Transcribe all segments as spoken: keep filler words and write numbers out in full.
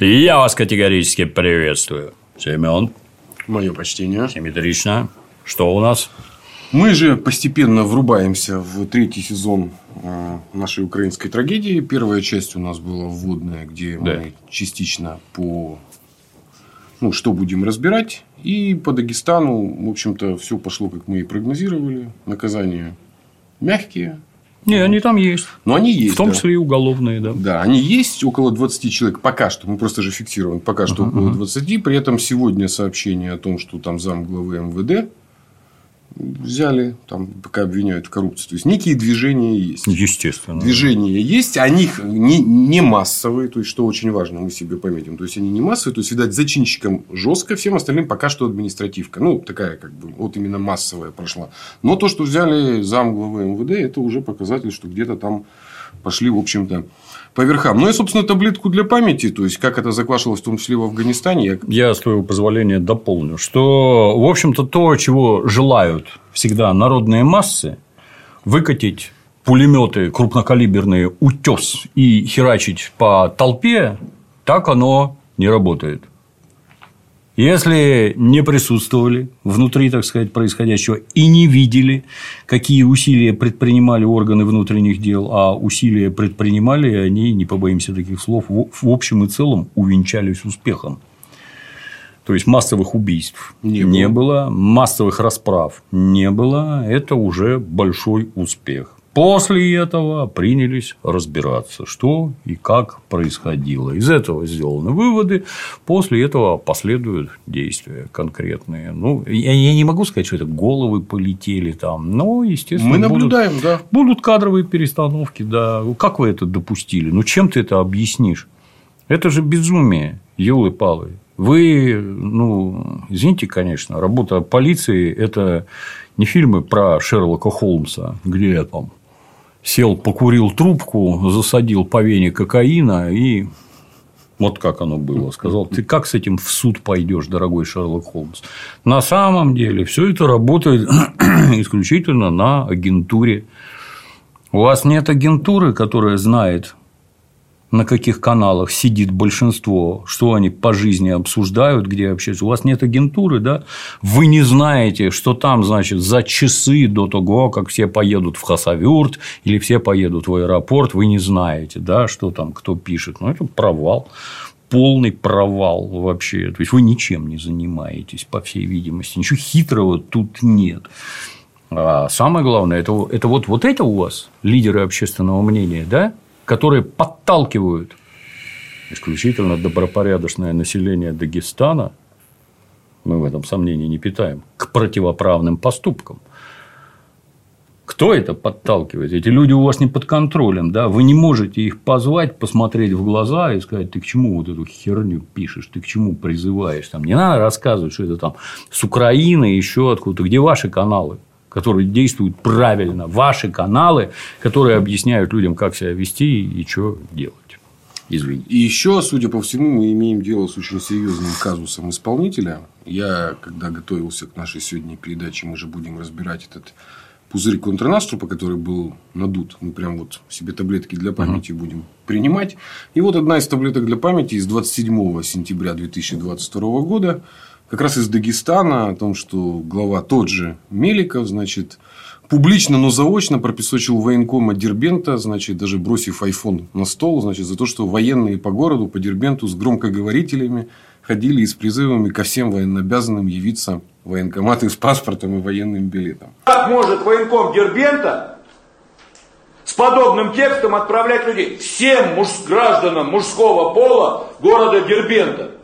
Я вас категорически приветствую. Семен. Мое почтение. Симметрично. Что у нас? Мы же постепенно врубаемся в третий сезон нашей украинской трагедии. Первая часть у нас была вводная, где да. мы частично по... Ну, что будем разбирать. И по Дагестану, в общем-то, все пошло, как мы и прогнозировали. Наказания мягкие. Не, они там есть. Но они есть. В том да. числе и уголовные, да. Да, они есть. Около двадцати человек пока что. Мы просто же фиксируем. Пока что uh-huh, около двадцати. При этом сегодня сообщение о том, что там замглавы эм вэ дэ взяли, там пока обвиняют в коррупции. То есть некие движения есть. Естественно. Движения есть, они не, не массовые, то есть что очень важно, мы себе пометим. То есть они не массовые, то есть, видать, зачинщикам жестко, всем остальным пока что административка. Ну, такая, как бы, вот именно массовая прошла. Но то, что взяли замглавы эм вэ дэ, это уже показатель, что где-то там пошли, в общем-то, по верхам. Ну и, собственно, таблетку для памяти, то есть, как это заквашивалось, в том числе в Афганистане. Я... я, с твоего позволения, дополню, что, в общем-то, то, чего желают всегда народные массы, выкатить пулеметы крупнокалиберные, утес и херачить по толпе, так оно не работает. Если не присутствовали внутри, так сказать, происходящего и не видели, какие усилия предпринимали органы внутренних дел, а усилия предпринимали, и они, не побоимся таких слов, в общем и целом увенчались успехом. То есть массовых убийств не, не было. было, массовых расправ не было. Это уже большой успех. После этого принялись разбираться, что и как происходило. Из этого сделаны выводы, после этого последуют действия конкретные. Ну, я не могу сказать, что это головы полетели там, но, естественно, мы наблюдаем, будут, да. будут кадровые перестановки. Да. Как вы это допустили? Ну, чем ты это объяснишь? Это же безумие, елы-палы. Вы, ну, извините, конечно, работа полиции – это не фильмы про Шерлока Холмса, где я там сел, покурил трубку, засадил по вене кокаина и вот как оно было. Сказал, ты как с этим в суд пойдешь, дорогой Шерлок Холмс? На самом деле все это работает исключительно на агентуре. У вас нет агентуры, которая знает, на каких каналах сидит большинство, что они по жизни обсуждают, где общаются. У вас нет агентуры, да? Вы не знаете, что там, значит, за часы до того, как все поедут в Хасавюрт или все поедут в аэропорт, вы не знаете, да, что там кто пишет. Ну, это провал. Полный провал вообще. То есть, вы ничем не занимаетесь, по всей видимости. Ничего хитрого тут нет. А самое главное, это, это вот, вот это у вас лидеры общественного мнения, да? Которые подталкивают исключительно добропорядочное население Дагестана, мы в этом сомнений не питаем, к противоправным поступкам. Кто это подталкивает? Эти люди у вас не под контролем, да? Вы не можете их позвать, посмотреть в глаза и сказать, ты к чему вот эту херню пишешь, ты к чему призываешь? Там не надо рассказывать, что это там с Украины, еще откуда-то. Где ваши каналы, которые действуют правильно, ваши каналы, которые объясняют людям, как себя вести и что делать. Извините. И еще, судя по всему, мы имеем дело с очень серьезным казусом исполнителя. Я, когда готовился к нашей сегодняшней передаче, мы же будем разбирать этот пузырь контрнаступа, который был надут. Мы прям вот себе таблетки для памяти uh-huh. будем принимать. И вот одна из таблеток для памяти из двадцать седьмого сентября две тысячи двадцать второго года. Как раз из Дагестана, о том, что глава тот же Меликов, значит, публично, но заочно пропесочил военкома Дербента, значит, даже бросив айфон на стол, значит, за то, что военные по городу, по Дербенту с громкоговорителями ходили и с призывами ко всем военнообязанным явиться в военкоматы с паспортом и военным билетом. Как может военком Дербента с подобным текстом отправлять людей всем муж... гражданам мужского пола города Дербента?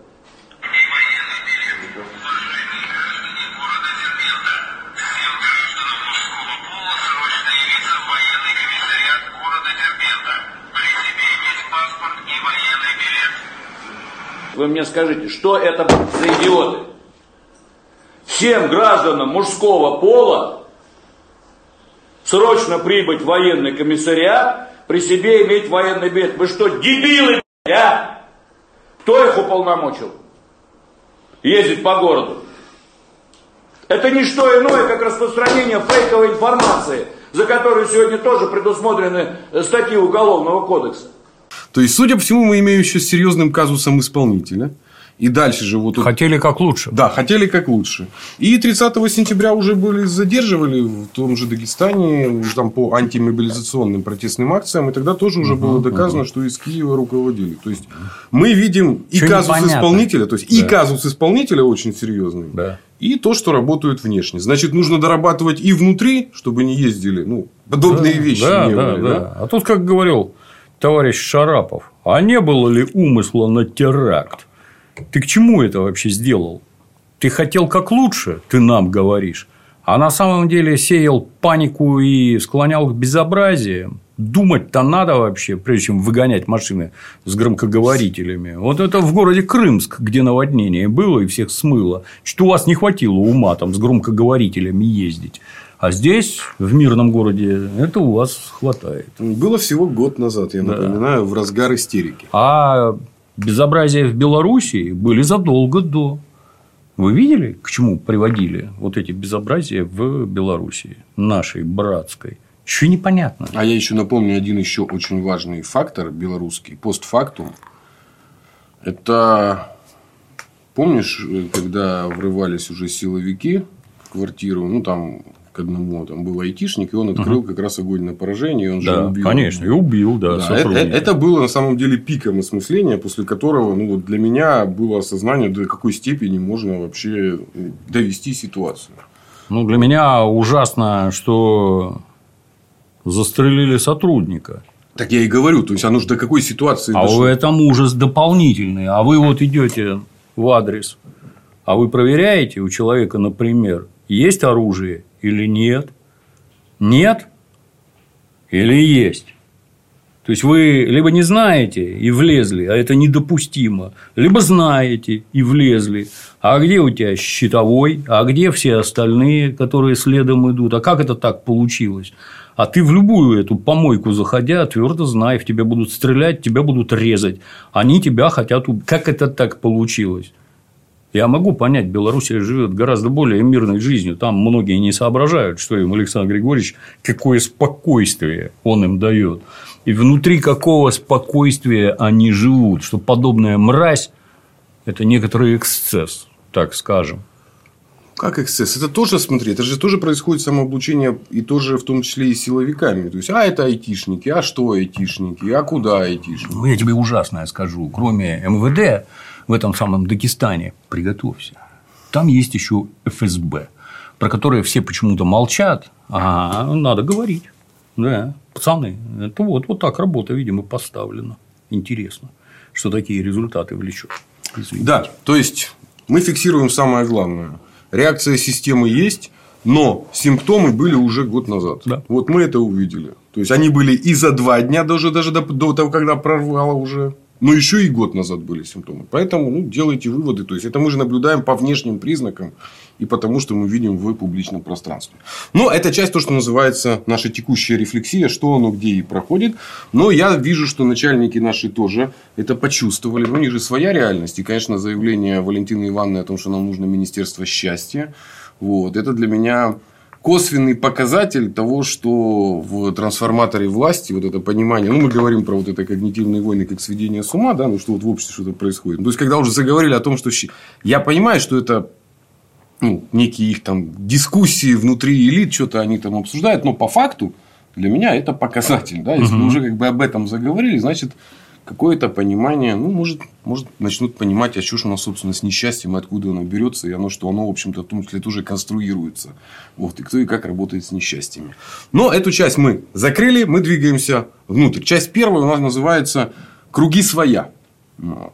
Вы мне скажите, что это за идиоты? Всем гражданам мужского пола срочно прибыть в военный комиссариат, при себе иметь военный билет. Вы что, дебилы, а? Кто их уполномочил ездить по городу? Это не что иное, как распространение фейковой информации, за которую сегодня тоже предусмотрены статьи Уголовного кодекса. То есть, судя по всему, мы имеем еще с серьезным казусом исполнителя. И дальше же вот... Хотели как лучше. Да, хотели как лучше. И тридцатого сентября уже были задерживали в том же Дагестане там, по антимобилизационным протестным акциям. И тогда тоже уже угу, было доказано, угу. что из Киева руководили. То есть, мы видим и Чего казус непонятно. исполнителя. То есть, да. и казус исполнителя очень серьезный. Да. И то, что работают внешне. Значит, нужно дорабатывать и внутри, чтобы не ездили. Ну, подобные да, вещи да, не да, были. Да. Да? А тут, как говорил товарищ Шарапов, а не было ли умысла на теракт? Ты к чему это вообще сделал? Ты хотел как лучше, ты нам говоришь, а на самом деле сеял панику и склонял к безобразиям. Думать-то надо вообще, прежде чем выгонять машины с громкоговорителями. Вот это в городе Крымск, где наводнение было и всех смыло. Что у вас не хватило ума там с громкоговорителями ездить. А здесь, в мирном городе, это у вас хватает. Было всего год назад, я да. напоминаю, в разгар истерики. А безобразия в Белоруссии были задолго до. Вы видели, к чему приводили вот эти безобразия в Белоруссии, нашей братской? Еще непонятно. А я еще напомню один еще очень важный фактор белорусский, постфактум. Это, помнишь, когда врывались уже силовики в квартиру, ну там к одному там был айтишник, и он открыл угу. как раз огонь на поражение, и он да, же убил. Конечно, и убил, да. да это, это было на самом деле пиком осмысления, после которого ну, вот для меня было осознание, до какой степени можно вообще довести ситуацию. Ну, для меня ужасно, что застрелили сотрудника. Так я и говорю, то есть оно же до какой ситуации а дошло. А этом ужас дополнительный. А вы вот идете в адрес, а вы проверяете у человека, например, есть оружие или нет? Нет или есть? То есть, вы либо не знаете и влезли, а это недопустимо, либо знаете и влезли. А где у тебя щитовой? А где все остальные, которые следом идут? А как это так получилось? А ты в любую эту помойку заходя, твердо знай, в тебя будут стрелять, тебя будут резать. Они тебя хотят убить. Как это так получилось? Я могу понять, Белоруссия живет гораздо более мирной жизнью. Там многие не соображают, что им Александр Григорьевич, какое спокойствие он им дает. И внутри какого спокойствия они живут. Что подобная мразь – это некоторый эксцесс, так скажем. Как эксцесс? Это тоже, смотри, это же тоже происходит самообучение, и тоже в том числе и силовиками. То есть, а это айтишники, а что айтишники, а куда айтишники? Ну, я тебе ужасное скажу. Кроме эм вэ дэ в этом самом Дагестане, приготовься, там есть еще эф эс бэ, про которые все почему-то молчат, а надо говорить. Да, пацаны, это вот, вот так работа, видимо, поставлена. Интересно, что такие результаты влечет. Извините. Да, то есть, мы фиксируем самое главное. Реакция системы есть, но симптомы были уже год назад. Да. Вот мы это увидели. То есть, они были и за два дня, даже, даже до, до того, когда прорвало уже. Но еще и год назад были симптомы. Поэтому ну, делайте выводы. То есть, это мы же наблюдаем по внешним признакам и потому, что мы видим в публичном пространстве. Но это часть то, что называется наша текущая рефлексия, что оно где и проходит. Но я вижу, что начальники наши тоже это почувствовали. Но у них же своя реальность. И, конечно, заявление Валентины Ивановны о том, что нам нужно Министерство счастья. Вот, это для меня косвенный показатель того, что в трансформаторе власти вот это понимание, ну, мы говорим про вот это когнитивные войны, как сведение с ума, да, ну, что вот в обществе что-то происходит. То есть, когда уже заговорили о том, что я понимаю, что это ну, некие их там дискуссии внутри элит, что-то они там обсуждают, но по факту для меня это показатель, да, если угу. мы уже как бы об этом заговорили, значит, какое-то понимание, ну, может, может, начнут понимать, а что же у нас, собственно, с несчастьем, откуда оно берется, и оно, что оно, в общем-то, в том числе тоже конструируется. Вот, и кто и как работает с несчастьями. Но эту часть мы закрыли, мы двигаемся внутрь. Часть первая у нас называется «Круги своя». Вот.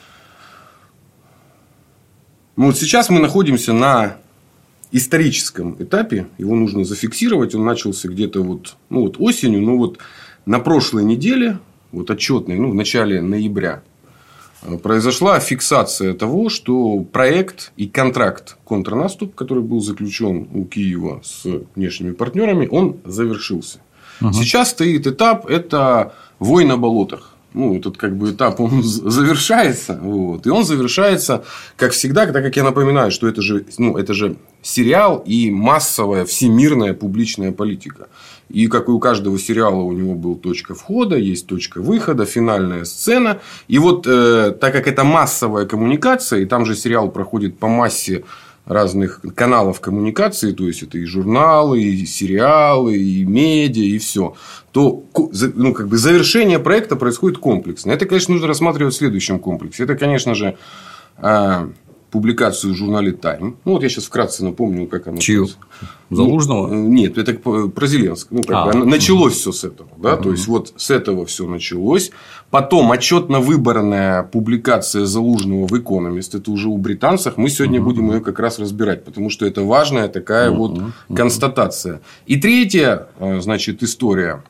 Ну, вот сейчас мы находимся на историческом этапе, его нужно зафиксировать, он начался где-то вот, ну, вот осенью, но вот на прошлой неделе, вот отчетной, ну, в начале ноября, произошла фиксация того, что проект и контракт контрнаступ, который был заключен у Киева с внешними партнерами, он завершился. Угу. Сейчас стоит этап, это вой на болотах. Ну, этот как бы этап, он завершается. Вот. И он завершается, как всегда, так как я напоминаю, что это же, ну, это же сериал и массовая всемирная публичная политика. И как и у каждого сериала у него была точка входа, есть точка выхода, финальная сцена. И вот э, так как это массовая коммуникация, и там же сериал проходит по массе разных каналов коммуникации, то есть это и журналы, и сериалы, и медиа, и все, то ну, как бы завершение проекта происходит комплексно. Это, конечно, нужно рассматривать в следующем комплексе. Это, конечно же, публикацию в журнале Time. Ну, вот я сейчас вкратце напомню, как она. Чью? Залужного? Ну, нет, это про Зеленского. Ну, как бы, началось все с этого. Да? Угу. То есть, вот с этого все началось. Потом отчетно-выборная публикация Залужного в Economist. Это уже у британцев. Мы сегодня угу. будем ее как раз разбирать. Потому что это важная такая угу. вот угу. констатация. И третья, значит, история.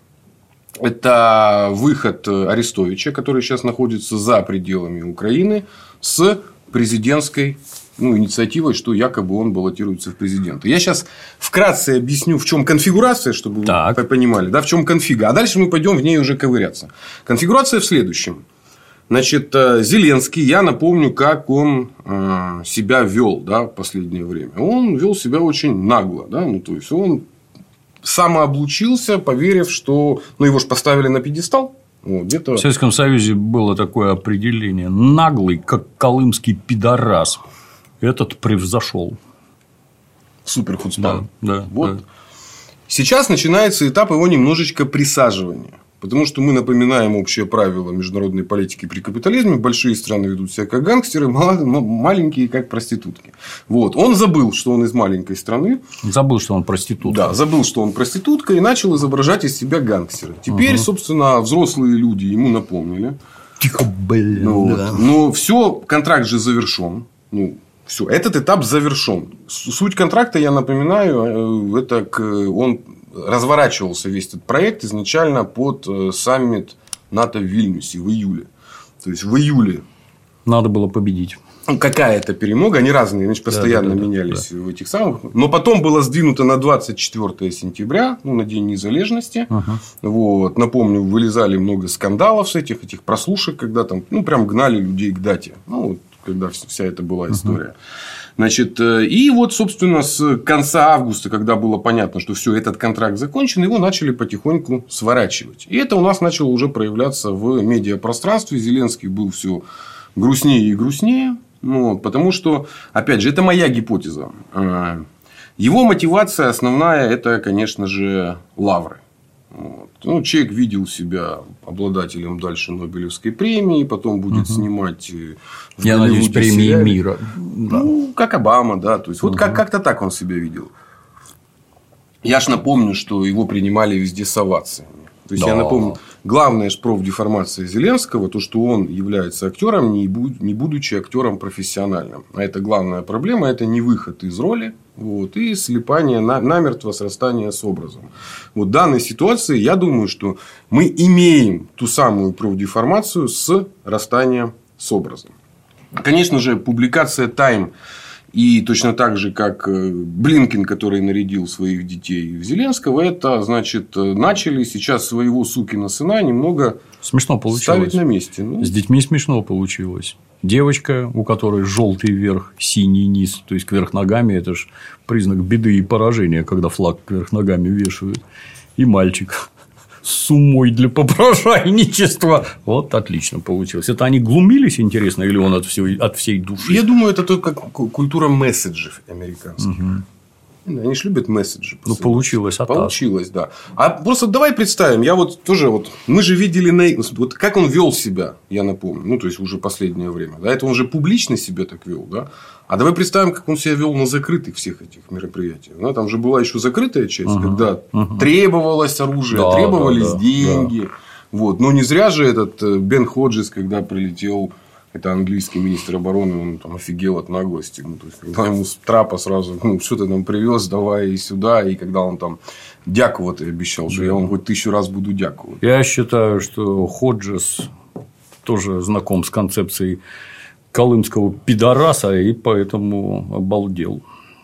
Это выход Арестовича, который сейчас находится за пределами Украины, с президентской ну, инициативой, что якобы он баллотируется в президенты. Я сейчас вкратце объясню, в чем конфигурация, чтобы так. вы понимали, да, в чем конфига. А дальше мы пойдем в ней уже ковыряться. Конфигурация в следующем. Значит, Зеленский, я напомню, как он себя вел, да, в последнее время. Он вел себя очень нагло. Да? Ну, то есть, он самооблучился, поверив, что ну, его же поставили на пьедестал. Вот, где-то... В Советском Союзе было такое определение: наглый, как колымский пидорас. Этот превзошел. Супер хуцпан. Да, да, вот. да. Сейчас начинается этап его немножечко присаживания. Потому что мы напоминаем общее правило международной политики при капитализме. Большие страны ведут себя как гангстеры, маленькие как проститутки. Вот. Он забыл, что он из маленькой страны. Забыл, что он проститутка. Да, забыл, что он проститутка, и начал изображать из себя гангстера. Теперь, угу. собственно, взрослые люди ему напомнили. Тихо, блин. Ну, да. вот. Но все, контракт же завершен. Ну, все, этот этап завершен. Суть контракта, я напоминаю, это он разворачивался весь этот проект изначально под саммит НАТО в Вильнюсе в июле. То есть в июле надо было победить. Какая-то перемога, они разные, значит, постоянно да, да, да, менялись да. в этих самых. Но потом было сдвинуто на двадцать четвёртое сентября, ну, на День незалежности. Uh-huh. Вот. Напомню, вылезали много скандалов с этих, этих прослушек, когда там, ну, прям гнали людей к дате. Ну, вот, когда вся эта была история. Uh-huh. Значит, и вот, собственно, с конца августа, когда было понятно, что все, этот контракт закончен, его начали потихоньку сворачивать. И это у нас начало уже проявляться в медиапространстве. Зеленский был все грустнее и грустнее. Ну, потому что, опять же, это моя гипотеза. Его мотивация основная – это, конечно же, лавры. Вот. Ну, человек видел себя обладателем дальше Нобелевской премии, потом будет угу. снимать в Я надеюсь, премии сериале. Мира. Ну, как Обама, да. То есть, угу. вот как- как-то так он себя видел. Я ж напомню, что его принимали везде с овациями. То есть, да. я напомню, главная профдеформация Зеленского, то, что он является актером, не будучи актером профессиональным. А это главная проблема, это не выход из роли. Вот, и слипание, намертво срастание с образом. Вот в данной ситуации, я думаю, что мы имеем ту самую профдеформацию с расстанием с образом. Конечно же, публикация Time и точно так же, как Блинкен, который нарядил своих детей в Зеленского, это, значит, начали сейчас своего сукина сына немного смешно получилось. Ставить на месте. Ну... С детьми смешно получилось. Девочка, у которой желтый верх, синий низ, то есть кверх ногами, это же признак беды и поражения, когда флаг кверх ногами вешают. И мальчик с сумой для попрошайничества. Вот отлично получилось. Это они глумились, интересно, или он от всей, от всей души? Я думаю, это только культура месседжей американских. Угу. Они же любят месседжи. Ну, получилось. А получилось, да. А просто давай представим. Я вот тоже вот. Мы же видели вот как он вел себя, я напомню. Ну, то есть, уже последнее время. Да, это он же публично себя так вел, да. А давай представим, как он себя вел на закрытых всех этих мероприятиях. Да, там же была еще закрытая часть, угу. когда угу. требовалось оружие, да, требовались да, да, деньги. Да. Вот. Но не зря же этот Бен Ходжес, когда прилетел. Это английский министр обороны, он там офигел от наглости. Ну, то есть, когда ему с трапа сразу, ну, что ты нам привез, давай и сюда. И когда он там дякувати обещал, что я вам хоть тысячу раз буду дякувати. Я считаю, что Ходжес тоже знаком с концепцией колымского пидораса, и поэтому обалдел.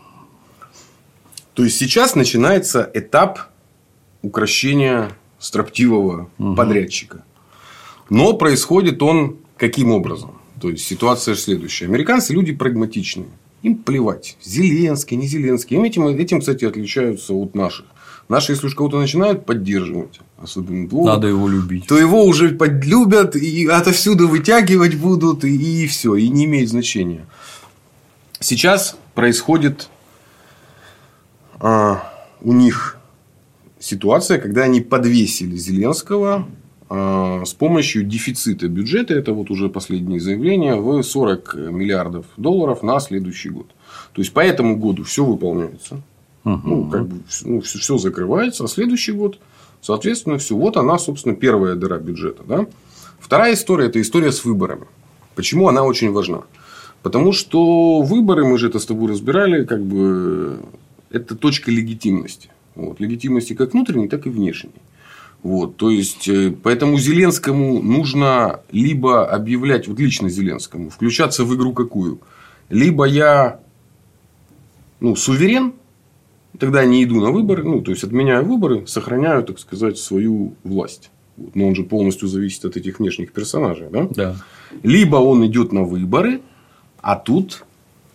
То есть, сейчас начинается этап укрощения строптивого угу. подрядчика. Но происходит он каким образом? То есть, ситуация же следующая. Американцы люди прагматичные. Им плевать. Зеленский, не Зеленский. Им этим, этим, кстати, отличаются от наших. Наши, если уж кого-то начинают поддерживать, особенно плохо, надо его любить, то его уже подлюбят и отовсюду вытягивать будут, и, и все, и не имеет значения. Сейчас происходит а, у них ситуация, когда они подвесили Зеленского а, с помощью дефицита бюджета, это вот уже последние заявления, в сорок миллиардов долларов на следующий год. То есть, по этому году все выполняется. Угу. Ну, как бы, ну, все, все закрывается, а следующий год, соответственно, все. Вот она, собственно, первая дыра бюджета. Да? Вторая история – это история с выборами. Почему она очень важна? Потому что выборы, мы же это с тобой разбирали, как бы это точка легитимности. Вот. Легитимности как внутренней, так и внешней. Вот. То есть, поэтому Зеленскому нужно либо объявлять, вот лично Зеленскому, включаться в игру какую? Либо я ну, суверен, тогда не иду на выборы, ну, то есть, отменяю выборы, сохраняю, так сказать, свою власть. Вот. Но он же полностью зависит от этих внешних персонажей. Да? Да. Либо он идет на выборы, а тут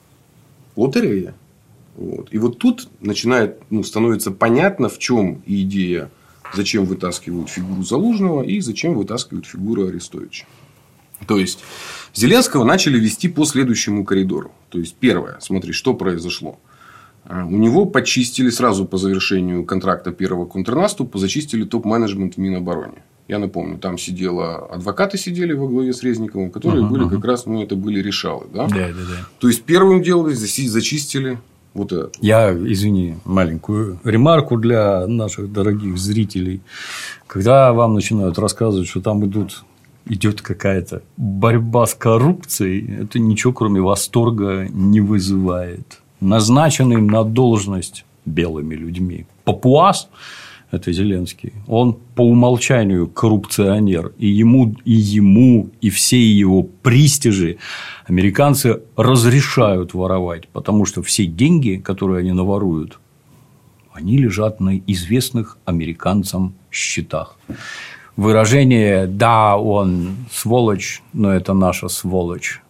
лотерея. Вот. И вот тут начинает, ну, становится понятно, в чем идея, зачем вытаскивают фигуру Залужного и зачем вытаскивают фигуру Арестовича. То есть, Зеленского начали вести по следующему коридору. То есть, первое, смотри, что произошло. У него почистили сразу по завершению контракта первого контрнаступа, зачистили топ-менеджмент в Минобороне. Я напомню, там сидела, адвокаты сидели во главе с Резниковым, которые uh-huh, были uh-huh. как раз, ну, это были решалы. Да? Да, да, да. То есть, первым делом зачистили вот это. Я, извини, маленькую ремарку для наших дорогих зрителей. Когда вам начинают рассказывать, что там идут, идет какая-то борьба с коррупцией, это ничего, кроме восторга, не вызывает. Назначенный на должность белыми людьми папуас, это Зеленский, он по умолчанию коррупционер. И ему, и ему, и все его пристижи американцы разрешают воровать. Потому что все деньги, которые они наворуют, они лежат на известных американцам счетах. Выражение «да, он сволочь, но это наша сволочь»,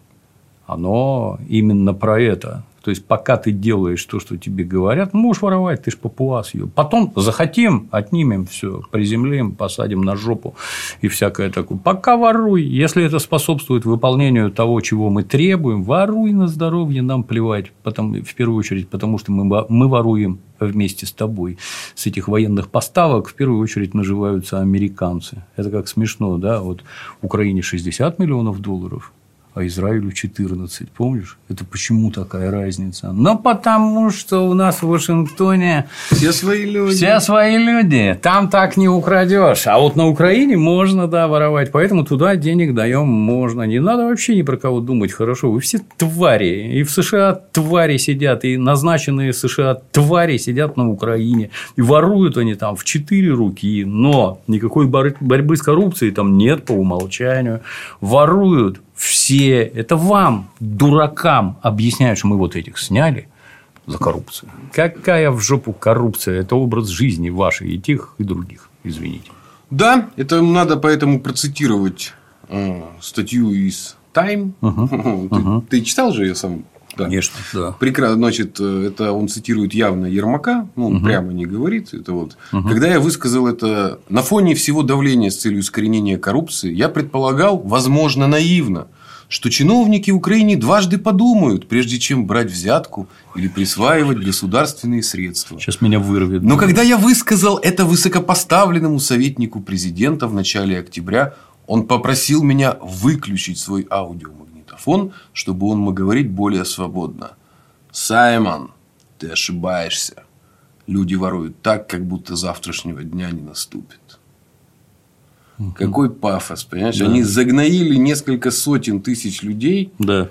оно именно про это. То есть, пока ты делаешь то, что тебе говорят, можешь воровать, ты ж папуас ее. Потом захотим, отнимем все, приземлим, посадим на жопу и всякое такое. Пока воруй. Если это способствует выполнению того, чего мы требуем, воруй на здоровье, нам плевать. Потом, в первую очередь, потому что мы, мы воруем вместе с тобой. С этих военных поставок в первую очередь наживаются американцы. Это как смешно, да? Вот Украине шестьдесят миллионов долларов. А Израилю четырнадцать, помнишь? Это почему такая разница? Ну, потому что у нас в Вашингтоне все свои люди. Все свои люди. Там так не украдешь. А вот на Украине можно, да, воровать. Поэтому туда денег даем можно. Не надо вообще ни про кого думать. Хорошо, вы все твари. И в США твари сидят, и назначенные США твари сидят на Украине. И воруют они там в четыре руки. Но никакой борьбы с коррупцией там нет по умолчанию. Воруют все. Это вам, дуракам, объясняют, что мы вот этих сняли за коррупцию. Какая в жопу коррупция? Это образ жизни вашей, и тех, и других. Извините. Да, это надо поэтому процитировать э, статью из Time. Uh-huh. ты, uh-huh. ты читал же ее сам? Да. Конечно, да. Прекрасно. Значит, это он цитирует явно Ермака, ну, он угу. прямо не говорит. Это вот. Угу. Когда я высказал это на фоне всего давления с целью искоренения коррупции, я предполагал, возможно, наивно, что чиновники Украины дважды подумают, прежде чем брать взятку или присваивать государственные средства. Сейчас меня вырвет. Но когда я высказал это высокопоставленному советнику президента в начале октября, он попросил меня выключить свой аудиомагнитофон, чтобы он мог говорить более свободно. Саймон, ты ошибаешься. Люди воруют так, как будто завтрашнего дня не наступит. Угу. Какой пафос, понимаешь? Да. Они загноили несколько сотен тысяч людей. Да.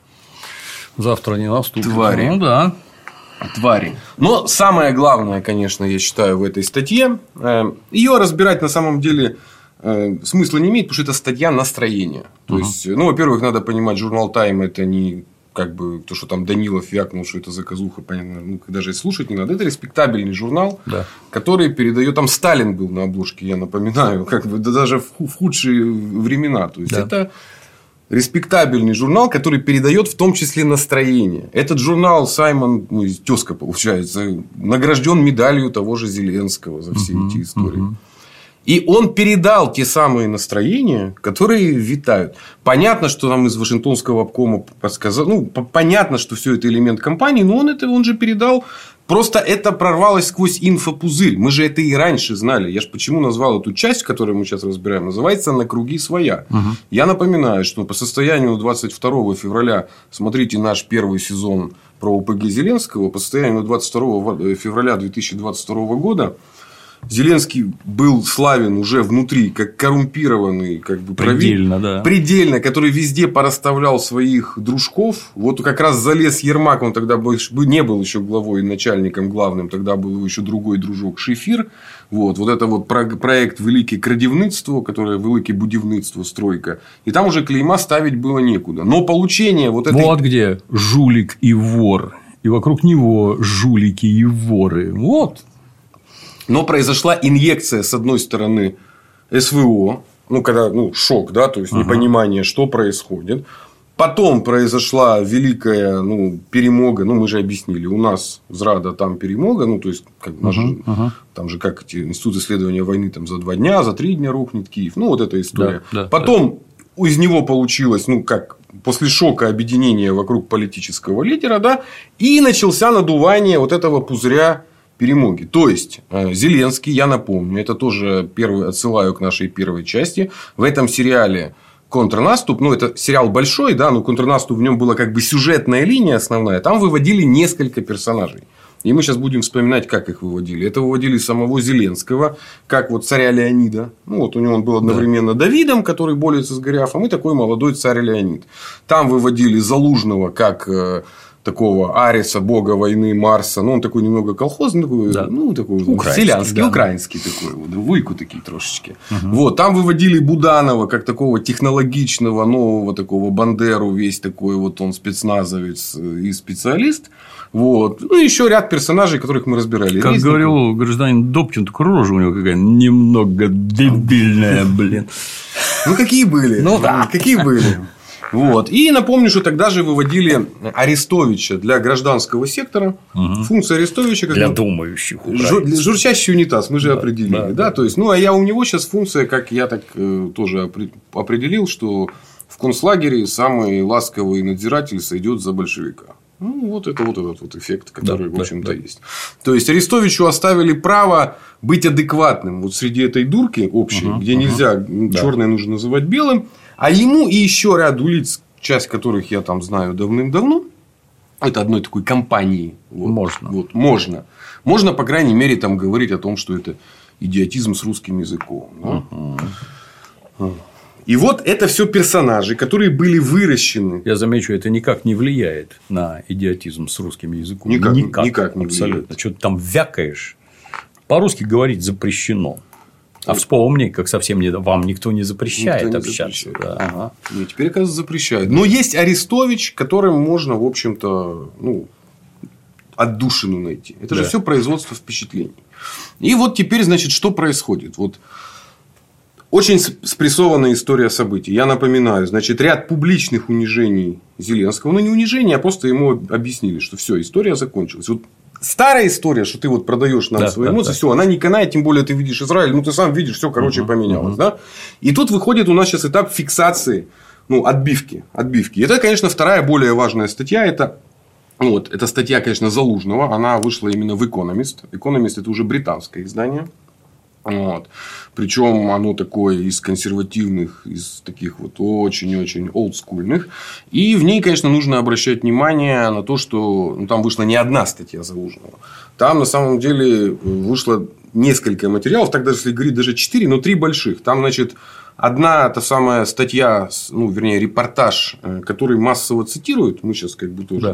Завтра не наступит. Твари. Ну, да. Твари. Но самое главное, конечно, я считаю, в этой статье, ее разбирать на самом деле смысла не имеет, потому что это статья настроения. То uh-huh. есть, ну, во-первых, надо понимать, журнал Time это не как бы то, что там Данилов вякнул, что это заказуха, понятно, ну, даже слушать не надо. Это респектабельный журнал, да. который передает... Там Сталин был на обложке, я напоминаю, как бы даже в худшие времена. То есть, да. это респектабельный журнал, который передает в том числе настроение. Этот журнал Саймон, ну, тезка, получается, награжден медалью того же Зеленского за все uh-huh, эти истории. Uh-huh. И он передал те самые настроения, которые витают. Понятно, что нам из Вашингтонского обкома подсказал. Ну, понятно, что все это элемент кампании, но он это он же передал. Просто это прорвалось сквозь инфопузырь. Мы же это и раньше знали. Я же почему назвал эту часть, которую мы сейчас разбираем, называется «На круги своя». Угу. Я напоминаю, что по состоянию двадцать второго февраля, смотрите наш первый сезон про ОПГ Зеленского, по состоянию двадцать второго февраля две тысячи двадцать второго года Зеленский был славен уже внутри как коррумпированный, как бы предельно, да. предельно, который везде порасставлял своих дружков. Вот как раз залез Ермак, он тогда не был еще главой и начальником главным, тогда был еще другой дружок Шефир. Вот, вот это вот проект «Великое крадівництво», которое «Великое будівництво», стройка. И там уже клейма ставить было некуда. Но получение вот этой... Вот где жулик и вор. И вокруг него жулики и воры. Вот. Но произошла инъекция, с одной стороны, СВО, ну, когда ну, шок, да, то есть ага. непонимание, что происходит. Потом произошла великая ну, перемога, ну, мы же объяснили, у нас Зрада, там перемога, ну, то есть, как, ага. же, ага. там же как эти институт исследования войны там, за два дня, за три дня рухнет Киев, ну, вот эта история. Да, да, Потом да. из него получилось, ну, как после шока объединения вокруг политического лидера, да, и начался надувание вот этого пузыря перемоги. То есть, Зеленский, я напомню, это тоже первый, отсылаю к нашей первой части, в этом сериале «Контрнаступ», ну, это сериал большой, да, но «Контрнаступ» в нем была как бы сюжетная линия основная, там выводили несколько персонажей. И мы сейчас будем вспоминать, как их выводили. Это выводили самого Зеленского, как вот царя Леонида. Ну, вот у него он был одновременно да. Давидом, который борется с Голиафом, и такой молодой царь Леонид. Там выводили Залужного как такого Ареса, бога войны, Марса. Ну, он такой немного колхозный, такой, да. ну, такой украинский, селянский, да. украинский такой. Вот, вуйку такие трошечки. Угу. Вот, там выводили Буданова как такого технологичного, нового такого Бандеру, весь такой вот он спецназовец и специалист. Вот. Ну, еще ряд персонажей, которых мы разбирали. Как Есть говорил такой? гражданин Добкин, только рожа у него какая немного дебильная, блин. Ну, какие были? Ну, да. Какие были? Вот. И напомню, что тогда же выводили Арестовича для гражданского сектора. Угу. Функция Арестовича как для думающих. Жур, журчащий унитаз, мы же да, определили. Да, да, да? Да. То есть, ну, а я у него сейчас функция, как я так э, тоже определил, что в концлагере самый ласковый надзиратель сойдет за большевика. Ну, вот это вот этот вот эффект, который, да, в общем-то, да, да. есть. То есть, Арестовичу оставили право быть адекватным вот среди этой дурки общей, uh-huh, где uh-huh. нельзя да. черное нужно называть белым. А ему и еще ряду лиц, часть которых я там знаю давным-давно, это одной такой компании. Вот, можно. Вот, можно. Можно, по крайней мере, там говорить о том, что это идиотизм с русским языком. Да? Uh-huh. И вот это все персонажи, которые были выращены. Я замечу, это никак не влияет на идиотизм с русским языком. Никак, никак, никак не абсолютно. Влияет. Что ты там вякаешь. По-русски говорить запрещено. А вспомни, как совсем не... вам никто не запрещает никто не общаться. Запрещает. Да. Ага. Нет, теперь, оказывается, запрещают. Но есть Арестович, которым можно, в общем-то, ну, отдушину найти. Это да. же все производство впечатлений. И вот теперь, значит, что происходит? Вот очень спрессованная история событий. Я напоминаю, значит, ряд публичных унижений Зеленского. Ну, не унижения, а просто ему объяснили, что все, история закончилась. Вот старая история, что ты вот продаешь нам да, свои да, эмоции, да. все, она не канает, тем более ты видишь Израиль, ну ты сам видишь, все, короче, uh-huh, поменялось. Uh-huh. Да? И тут выходит у нас сейчас этап фиксации, ну, отбивки, отбивки. И это, конечно, вторая более важная статья. Это, вот, это статья, конечно, Залужного. Она вышла именно в Economist. Economist – это уже британское издание. Вот. Причем оно такое из консервативных, из таких вот очень-очень олдскульных. И в ней, конечно, нужно обращать внимание на то, что ну, там вышла не одна статья Залужного. Там на самом деле вышло несколько материалов. Так даже если говорить, даже четыре, но три больших. Там, значит, одна та самая статья, ну, вернее, репортаж, который массово цитируют. Мы сейчас как бы тоже... Да.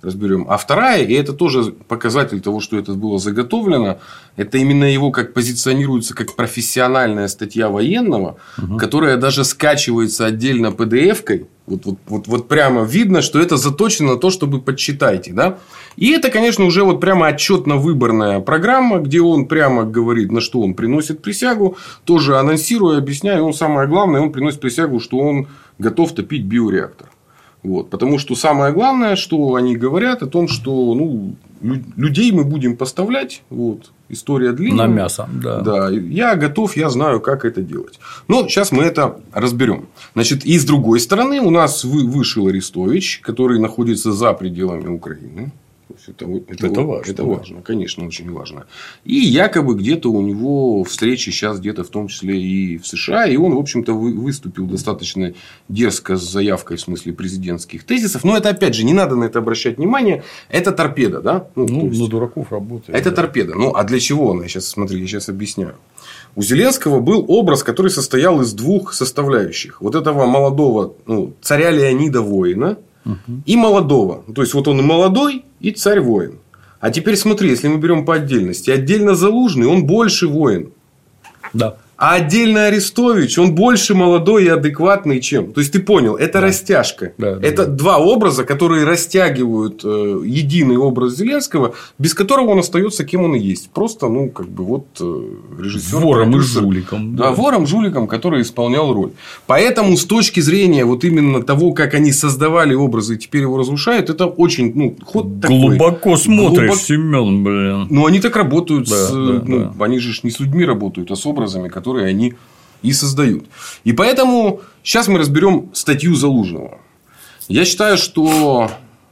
разберем. А вторая, и это тоже показатель того, что это было заготовлено, это именно его как позиционируется как профессиональная статья военного, угу. которая даже скачивается отдельно пи ди эф-кой. Вот, вот, вот, вот прямо видно, что это заточено на то, чтобы подсчитайте. Да? И это, конечно, уже вот прямо отчетно-выборная программа, где он прямо говорит, на что он приносит присягу, тоже анонсируя, объясняя. И он самое главное, он приносит присягу, что он готов топить биореактор. Вот, потому что самое главное, что они говорят о том, что ну, людей мы будем поставлять. Вот, история длинная. На мясо, да. Да. Я готов, я знаю, как это делать. Но сейчас мы это разберем. Значит, и с другой стороны, у нас вышел Арестович, который находится за пределами Украины. Это, это, это важно. Это важно, конечно, очень важно. И якобы где-то у него встречи сейчас где-то в том числе и в США. И он, в общем-то, выступил достаточно дерзко с заявкой в смысле президентских тезисов. Но это, опять же, не надо на это обращать внимание. Это торпеда, да? Ну, ну есть, на дураков работает. Это да. торпеда. Ну, а для чего она? Сейчас, смотри, я сейчас объясняю. У Зеленского был образ, который состоял из двух составляющих. Вот этого молодого ну, царя Леонида воина угу. и молодого. То есть, вот он и молодой, и царь-воин. А теперь смотри, если мы берем по отдельности. Отдельно Залужный, он больше воин. Да. А отдельно Арестович, он больше молодой и адекватный, чем. То есть, ты понял, это да. растяжка. Да, да, это да. два образа, которые растягивают э, единый образ Зеленского, без которого он остается кем он и есть. Просто, ну, как бы, вот э, режиссер. Вором и жуликом. Да, да, вором, жуликом, который исполнял роль. Поэтому, с точки зрения вот именно того, как они создавали образы и теперь его разрушают, это очень, ну, ход такой. Глубоко смотришь, Глубок... Семен, блин. Ну, они так работают. Да, с, да, ну, да. Они же не с людьми работают, а с образами, которые они и создают. И поэтому сейчас мы разберем статью Залужного. Я считаю, что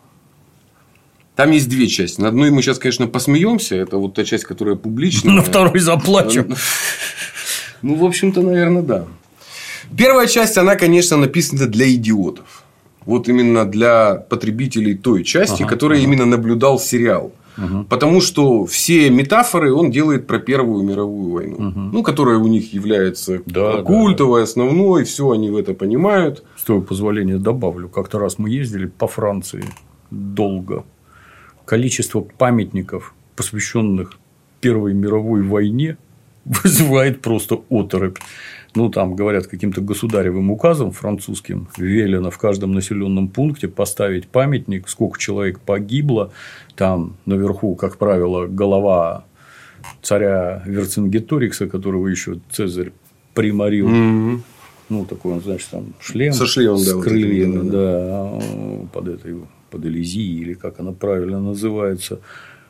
там есть две части. На одной мы сейчас, конечно, посмеемся. Это вот та часть, которая публичная. На второй заплачем. Ну, в общем-то, наверное, да. Первая часть, она, конечно, написана для идиотов. Вот именно для потребителей той части, ага, которая ага. именно наблюдал сериал. Угу. Потому что все метафоры он делает про Первую мировую войну, угу. ну, которая у них является да, культовой, да, да. основной, все они в это понимают. С твоего позволения добавлю. Как-то раз мы ездили по Франции долго. Количество памятников, посвященных Первой мировой войне, вызывает просто оторопь. Ну, там, говорят, каким-то государевым указом французским велено в каждом населенном пункте поставить памятник, сколько человек погибло. Там наверху, как правило, голова царя Верцингеторикса, которого еще Цезарь приморил. Mm-hmm. Ну, такой он, значит, там шлем со шлемом, с да, крыльями, вот это, да, да, под этой, под Элизией, или как она правильно называется.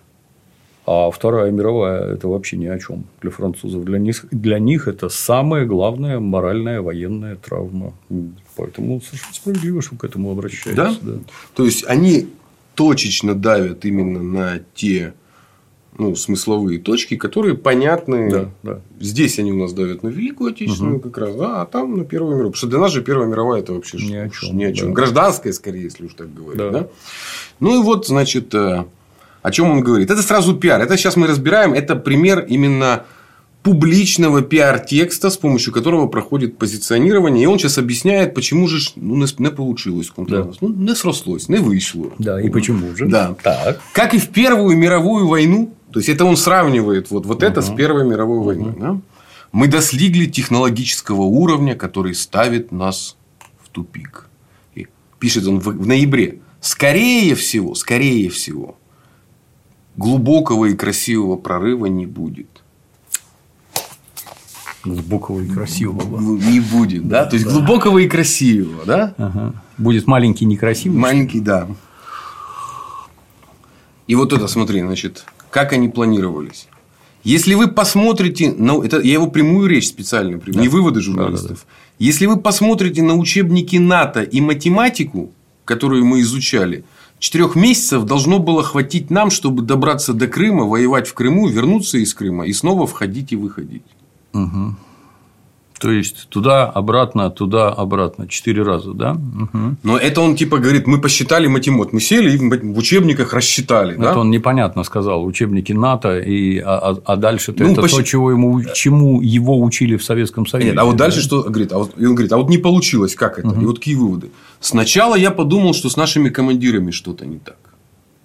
А Вторая мировая – это вообще ни о чем для французов. Для них, для них это самая главная моральная военная травма. Поэтому совершенно справедливо, что к этому обращаются. Да? Да. То есть, они точечно давят именно на те ну, смысловые точки, которые понятны. Да, да. Здесь они у нас давят на Великую Отечественную, угу. как раз, да, а там на Первую мировую. Потому что для нас же Первая мировая – это вообще ни о чем. Ни о чем. Да. Гражданская, скорее, если уж так говорить. Да. Да? Ну, и вот, значит. О чем он говорит? Это сразу пиар. Это сейчас мы разбираем. Это пример именно публичного пиар-текста, с помощью которого проходит позиционирование. И он сейчас объясняет, почему же ну, не получилось. Да. Ну, не срослось, не вышло. Да, и почему же. Да. Так. Как и в Первую мировую войну. То есть, это он сравнивает вот, вот uh-huh. это с Первой мировой uh-huh. войной. Да? Мы достигли технологического уровня, который ставит нас в тупик. И пишет он в, в ноябре. Скорее всего, скорее всего, глубокого и красивого прорыва не будет. Глубокого и красивого. Не будет, да? То есть, да. глубокого и красивого, да? Ага. Будет маленький и некрасивый. Маленький, да. И вот это, смотри, значит, как они планировались. Если вы посмотрите, ну, это я его прямую речь специально привел, да. не выводы журналистов. Да, да, да. Если вы посмотрите на учебники НАТО и математику, которую мы изучали, четырех месяцев должно было хватить нам, чтобы добраться до Крыма, воевать в Крыму, вернуться из Крыма и снова входить и выходить. Угу. То есть, туда-обратно, туда-обратно. Четыре раза, да? Угу. Но это он типа говорит, мы посчитали математ. Мы сели и в учебниках рассчитали. Это да? он непонятно сказал. Учебники НАТО, и... а, а дальше-то ну, это посч... то, чего ему, чему его учили в Советском Союзе. Нет, а вот да? дальше что говорит? А вот, и он говорит, а вот не получилось, как это? Угу. И вот какие выводы? Сначала я подумал, что с нашими командирами что-то не так.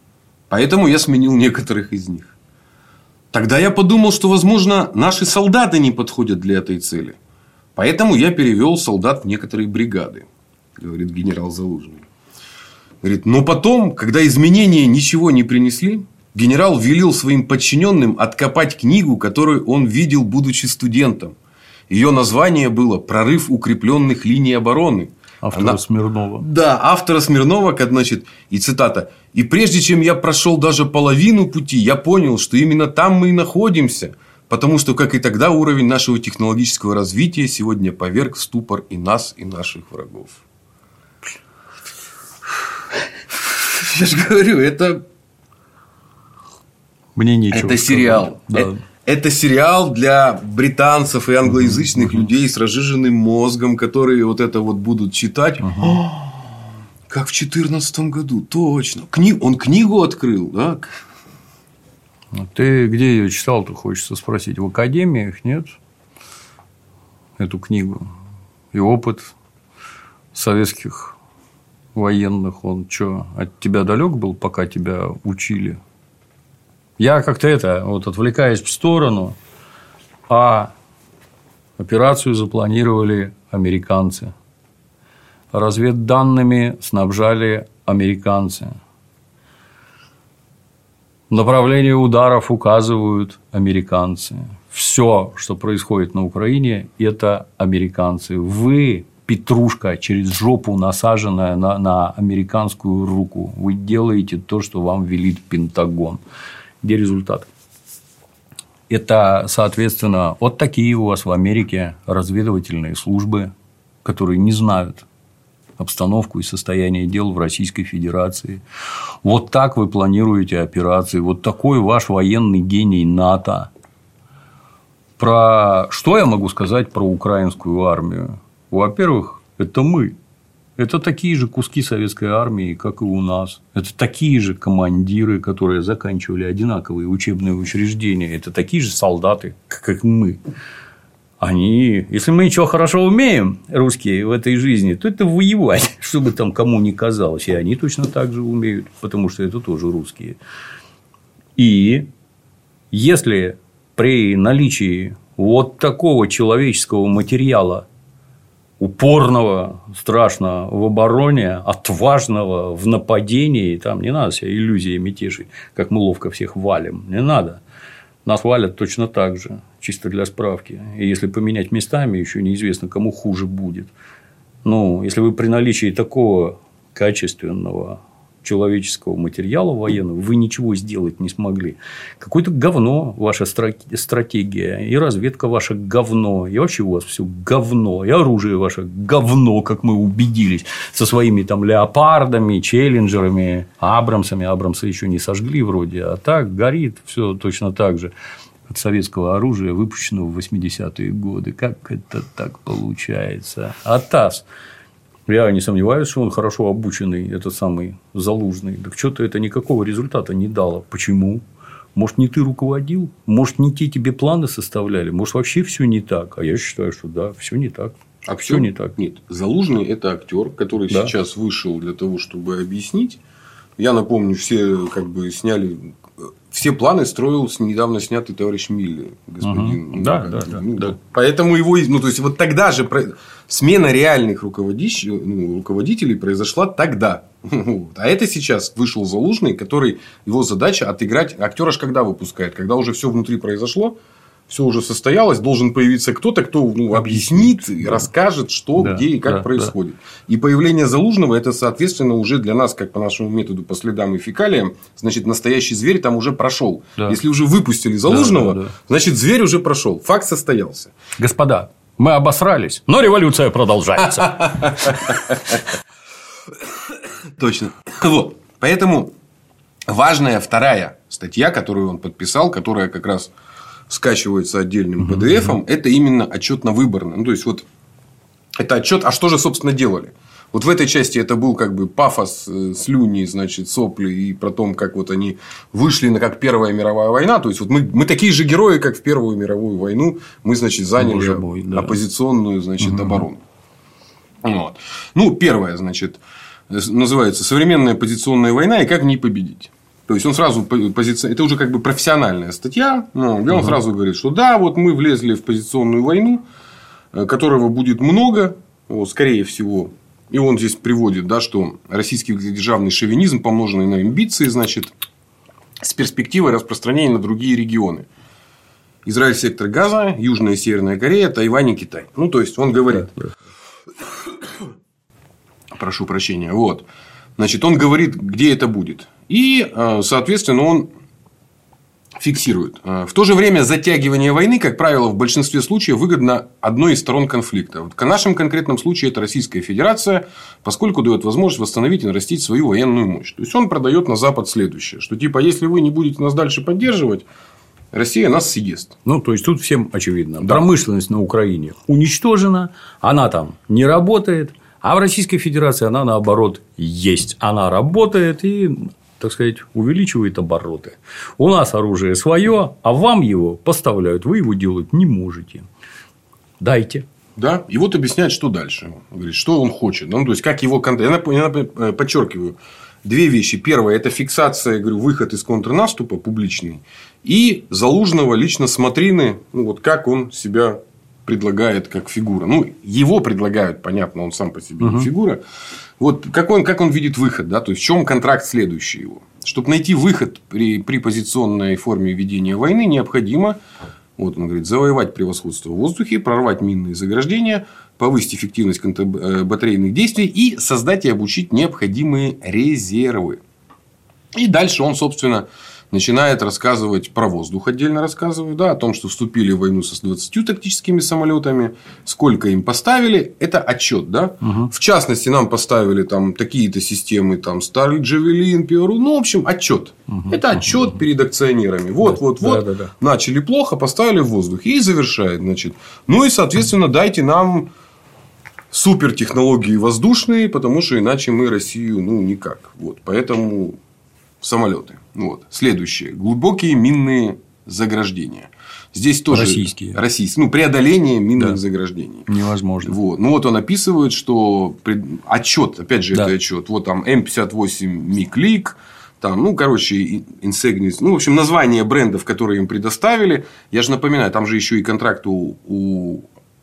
Поэтому я сменил некоторых из них. Тогда я подумал, что, возможно, наши солдаты не подходят для этой цели. Поэтому я перевел солдат в некоторые бригады, говорит генерал Залужный. Говорит, но потом, когда изменения ничего не принесли, генерал велел своим подчиненным откопать книгу, которую он видел, будучи студентом. Ее название было «Прорыв укрепленных линий обороны». Автора Она... Смирнова. Да, автора Смирнова, как, значит, и цитата. «И прежде чем я прошел даже половину пути, я понял, что именно там мы и находимся, потому что, как и тогда, уровень нашего технологического развития сегодня поверг в ступор и нас, и наших врагов». Я же говорю, это... Мне нечего Это сериал. Да. Это, это сериал для британцев и англоязычных uh-huh. людей с разжиженным мозгом, которые вот это вот будут читать. Uh-huh. О, как в четырнадцатом году, точно. Кни... Он книгу открыл, да? Ты где ее читал-то, хочется спросить? В академиях, нет? Эту книгу. И опыт советских военных, он что, от тебя далек был, пока тебя учили? Я как-то это, вот отвлекаясь в сторону, а операцию запланировали американцы. Разведданными снабжали американцы. Направление ударов указывают американцы. Все, что происходит на Украине, это американцы. Вы, петрушка, через жопу насаженная на, на американскую руку, вы делаете то, что вам велит Пентагон. Где результат? Это, соответственно, вот такие у вас в Америке разведывательные службы, которые не знают обстановку и состояние дел в Российской Федерации. Вот так вы планируете операции. Вот такой ваш военный гений НАТО. Про что я могу сказать про украинскую армию? Во-первых, это мы. Это такие же куски советской армии, как и у нас. Это такие же командиры, которые заканчивали одинаковые учебные учреждения. Это такие же солдаты, как и мы. Они, если мы ничего хорошо умеем, русские, в этой жизни, то это воевать, чтобы там кому ни казалось. И они точно так же умеют, потому что это тоже русские. И если при наличии вот такого человеческого материала, упорного, страшно в обороне, отважного в нападении, там не надо себя иллюзиями тешить, как мы ловко всех валим, не надо. Нас валят точно так же, чисто для справки. И если поменять местами, еще неизвестно, кому хуже будет. Ну, если вы при наличии такого качественного человеческого материала военного, вы ничего сделать не смогли. Какое-то говно ваша стратегия, и разведка ваша говно, и вообще у вас все говно, и оружие ваше говно, как мы убедились, со своими там леопардами, челленджерами, абрамсами. Абрамсы еще не сожгли вроде, а так горит все точно так же. От советского оружия, выпущенного в восьмидесятые годы. Как это так получается? А ТАСС. Я не сомневаюсь, что он хорошо обученный, этот самый Залужный. Так что-то это никакого результата не дало. Почему? Может, не ты руководил? Может, не те тебе планы составляли? Может, вообще все не так? А я считаю, что да, все не так. А все не так. Нет, Залужный – это актер, который да. сейчас вышел для того, чтобы объяснить. Я напомню, все как бы сняли. Все планы строил недавно снятый товарищ Миллер, господин. Угу. Да, да, да, ну, да. Поэтому его, ну, то есть, вот тогда же смена реальных руководителей, ну, руководителей произошла тогда. А это сейчас вышел Залужный, который его задача отыграть. Актера ж когда выпускает? Когда уже все внутри произошло, все уже состоялось, должен появиться кто-то, кто ну, объяснит и да. расскажет, что, да, где и как да, происходит. Да. И появление Залужного – это, соответственно, уже для нас, как по нашему методу по следам и фекалиям, значит, настоящий зверь там уже прошел. Да. Если уже выпустили Залужного, да, да, да. значит, зверь уже прошел. Факт состоялся. Господа, мы обосрались, но революция продолжается. Точно. Вот. Поэтому важная вторая статья, которую он подписал, которая как раз скачивается отдельным пи ди эфом, это именно отчетно-выборный. Ну, то есть, вот это отчет, а что же, собственно, делали? Вот в этой части это был как бы пафос, слюни, значит, сопли и про то, как вот они вышли на как Первая мировая война. То есть, вот мы, мы такие же герои, как в Первую мировую войну. Мы, значит, заняли мой, да. оппозиционную, значит, угу. оборону. Вот. Ну, первое, значит, называется «Современная оппозиционная война и как в ней победить». То есть, он сразу позиционирует, это уже как бы профессиональная статья, ну, где он угу. сразу говорит, что да, вот мы влезли в позиционную войну, которого будет много, вот, скорее всего. И он здесь приводит, да, что российский державный шовинизм, помноженный на амбиции, значит, с перспективой распространения на другие регионы. Израиль, сектор Газа, Южная и Северная Корея, Тайвань и Китай. Ну, то есть, он говорит... Да, да. Прошу прощения. Вот. Значит, он говорит, где это будет. И, соответственно, он фиксирует. В то же время затягивание войны, как правило, в большинстве случаев выгодно одной из сторон конфликта. В нашем конкретном случае это Российская Федерация, поскольку дает возможность восстановить и нарастить свою военную мощь. То есть, он продает на Запад следующее, что типа, если вы не будете нас дальше поддерживать, Россия нас съест. Ну, то есть, тут всем очевидно. Да. Промышленность на Украине уничтожена, она там не работает, а в Российской Федерации она, наоборот, есть. Она работает и, так сказать, увеличивает обороты. У нас оружие свое, а вам его поставляют, вы его делать не можете. Дайте. Да, и вот объясняет, что дальше. Он говорит, что он хочет. Ну, то есть, как его контент. Я подчеркиваю две вещи. Первое – это фиксация, я говорю, выход из контрнаступа публичный. И Залужного лично смотрины, ну, вот как он себя предлагает как фигура. Ну, его предлагают, понятно, он сам по себе угу. не фигура. Вот как он, как он видит выход, да, то есть, в чем контракт следующий его. Чтобы найти выход при, при позиционной форме ведения войны, необходимо, вот он говорит, завоевать превосходство в воздухе, прорвать минные заграждения, повысить эффективность батарейных действий и создать и обучить необходимые резервы. И дальше он, собственно, начинает рассказывать про воздух, отдельно рассказывает, да, о том, что вступили в войну со двадцатью тактическими самолетами, сколько им поставили, это отчет, да. Угу. В частности, нам поставили там такие-то системы, там Starlink, Javelin, Pioru, ну, в общем, отчет. Угу. Это отчет угу. перед акционерами. Вот, да, вот, да, вот, да, да. Начали плохо, поставили в воздух. И завершает, значит. Ну, и, соответственно, дайте нам супертехнологии воздушные, потому что иначе мы Россию, ну, никак. Вот, поэтому самолеты. Вот. Следующее. Глубокие минные заграждения. Здесь тоже российские. Российские. Ну, преодоление минных да. заграждений. Невозможно. Вот. Ну, вот он описывает, что отчет, опять же, да. это отчет. Вот там эм пятьдесят восемь Миклик. Там, ну, короче, Insignis. Ну, в общем, название брендов, которые им предоставили. Я же напоминаю, там же еще и контракт у, у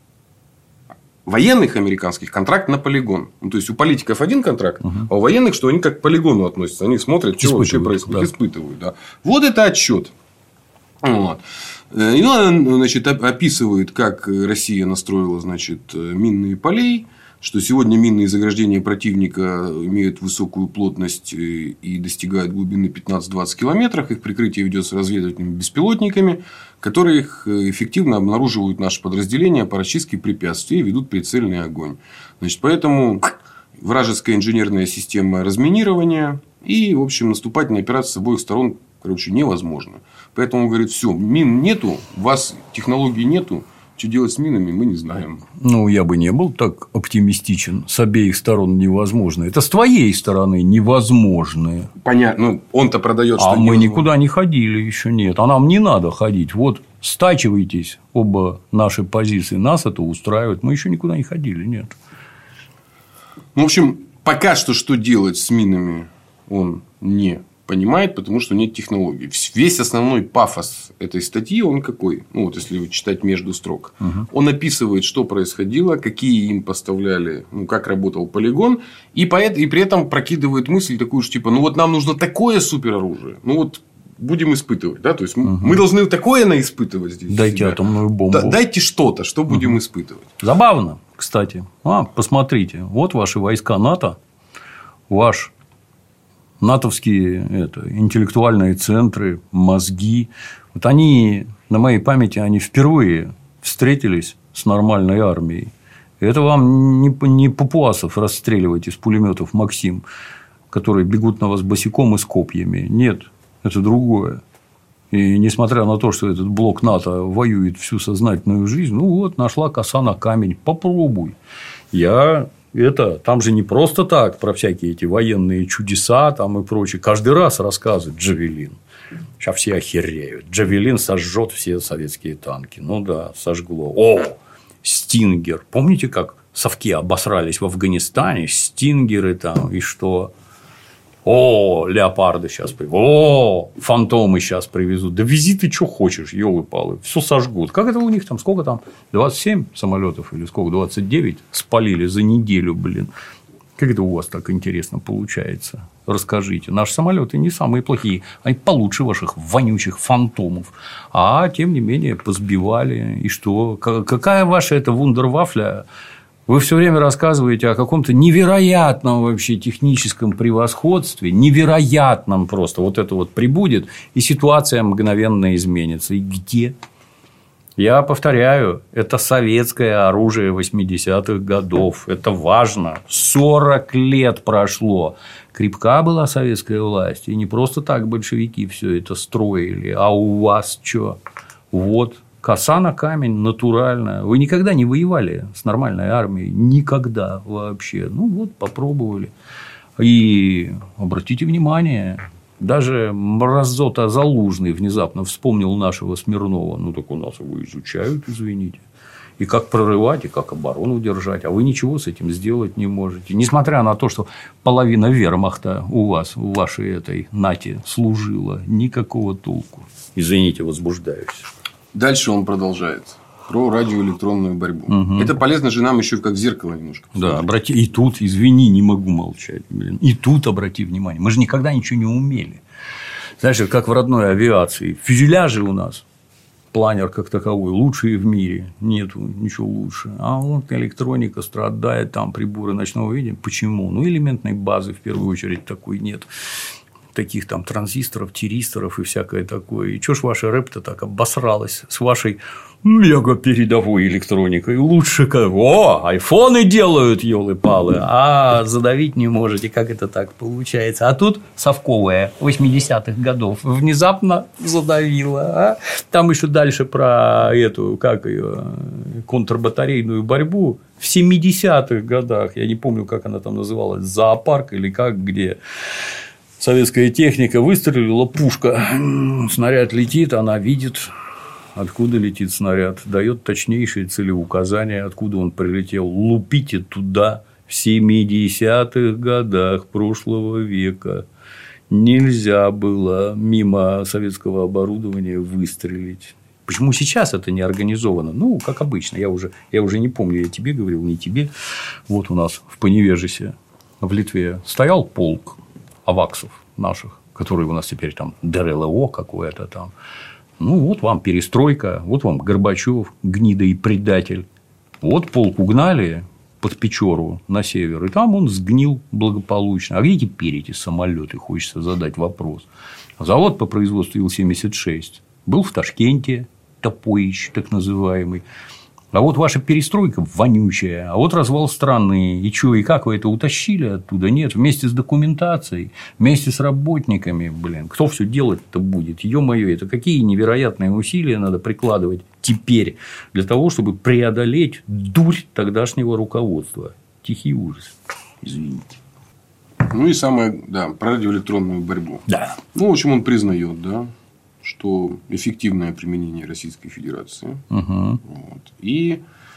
военных американских контракт на полигон. Ну, то есть, у политиков один контракт, угу. а у военных, что они как к полигону относятся. Они смотрят, что вообще происходит, да. испытывают. Да. Вот это отчет. Вот. И он, значит, описывает, как Россия настроила, значит, минные полей, что сегодня минные заграждения противника имеют высокую плотность и достигают глубины пятнадцать-двадцать километров. Их прикрытие ведется разведывательными беспилотниками, которые их эффективно обнаруживают наши подразделения по расчистке препятствий и ведут прицельный огонь. Значит, поэтому вражеская инженерная система разминирования и, в общем, наступательная операция с обоих сторон, короче, невозможно. Поэтому, говорит, все, мин нету, у вас технологий нету. Что делать с минами, мы не знаем. Ну, я бы не был так оптимистичен. С обеих сторон невозможно. Это с твоей стороны невозможно. Понятно. Ну, он-то продает, что а мы никуда не ходили еще нет. А нам не надо ходить. Вот стачивайтесь оба наши позиции. Нас это устраивает. Мы еще никуда не ходили, нет. Ну, в общем, пока что что делать с минами он не понимает, потому что нет технологий. Весь основной пафос этой статьи, он какой? Ну, вот если читать между строк. Угу. Он описывает, что происходило, какие им поставляли, ну, как работал полигон, и, поэт, и при этом прокидывает мысль такую, что типа, ну, вот нам нужно такое супероружие. Ну, вот будем испытывать. Да? То есть, угу. мы должны такое наиспытывать здесь. Дайте атомную бомбу. Да, дайте что-то, что будем угу. испытывать. Забавно, кстати. А, посмотрите, вот ваши войска НАТО, ваш натовские это, интеллектуальные центры, мозги. Вот они, на моей памяти, они впервые встретились с нормальной армией. Это вам не, не папуасов расстреливать из пулеметов Максим, которые бегут на вас босиком и с копьями. Нет, это другое. И несмотря на то, что этот блок НАТО воюет всю сознательную жизнь, ну вот, нашла коса на камень, попробуй. Я... Это там же не просто так про всякие эти военные чудеса там и прочее. Каждый раз рассказывают Джавелин. Сейчас все охереют. Джавелин сожжет все советские танки. Ну да, сожгло. О, Стингер. Помните, как совки обосрались в Афганистане? Стингеры там и что? О, леопарды сейчас привезут. О, фантомы сейчас привезут. Да вези ты что хочешь, ёлы-палы. Все сожгут. Как это у них там? Сколько там? двадцать семь самолетов или сколько? двадцать девять спалили за неделю, блин. Как это у вас так интересно получается? Расскажите. Наши самолеты не самые плохие. Они получше ваших вонючих фантомов. А тем не менее позбивали. И что? Какая ваша эта вундервафля? Вы все время рассказываете о каком-то невероятном вообще техническом превосходстве, невероятном просто. Вот это вот прибудет, и ситуация мгновенно изменится. И где? Я повторяю, это советское оружие восьмидесятых годов. Это важно. сорок лет прошло. Крепка была советская власть. И не просто так большевики все это строили. А у вас что? Вот. Коса на камень, натурально. Вы никогда не воевали с нормальной армией? Никогда вообще. Ну, вот, попробовали. И обратите внимание, даже Мразота Залужный внезапно вспомнил нашего Смирнова. Ну, так у нас его изучают, извините. И как прорывать, и как оборону держать. А вы ничего с этим сделать не можете. Несмотря на то, что половина вермахта у вас, в вашей этой нате служила, никакого толку. Извините, возбуждаюсь. Дальше он продолжает. Про радиоэлектронную борьбу. Угу. Это полезно же нам еще как зеркало немножко. Да, обрати. И тут, извини, не могу молчать. Блин. И тут обрати внимание. Мы же никогда ничего не умели. Знаешь, как в родной авиации. Фюзеляжи у нас. Планер как таковой лучший в мире. Нету ничего лучше. А вот электроника страдает, там приборы ночного видения. Почему? Ну, элементной базы в первую очередь такой нет. Таких там транзисторов, тиристоров и всякое такое. И чё ж ваша рэп-то так обосралась с вашей мега передовой электроникой? Лучше как. О, айфоны делают, ёлы-палы, а задавить не можете. Как это так получается? А тут совковая восьмидесятых годов внезапно задавила. А? Там еще дальше про эту, как ее, контрбатарейную борьбу. В семидесятых годах, я не помню, как она там называлась, зоопарк или как, где советская техника выстрелила, пушка, снаряд летит, она видит, откуда летит снаряд, дает точнейшие целеуказания, откуда он прилетел. Лупите туда в семидесятых годах прошлого века. Нельзя было мимо советского оборудования выстрелить. Почему сейчас это не организовано? Ну, как обычно, я уже, я уже не помню, я тебе говорил, не тебе. Вот у нас в Поневежесе, в Литве, стоял полк аваксов наших, которые у нас теперь там ДРЛО какое-то там. Ну, вот вам перестройка, вот вам Горбачев, гнида и предатель. Вот полк угнали под Печору на север, и там он сгнил благополучно. А где теперь эти самолеты? Хочется задать вопрос. Завод по производству Ил семьдесят шесть был в Ташкенте, Топоич, так называемый. А вот ваша перестройка вонючая, а вот развал страны. И что, и как вы это утащили оттуда? Нет, вместе с документацией, вместе с работниками, блин, кто все делать-то будет? Ё-моё, это какие невероятные усилия надо прикладывать теперь для того, чтобы преодолеть дурь тогдашнего руководства. Тихий ужас. Извините. Ну и самое, да, про радиоэлектронную борьбу. Да. Ну, в общем, он признает, да, что эффективное применение Российской Федерации. Угу. Вот, и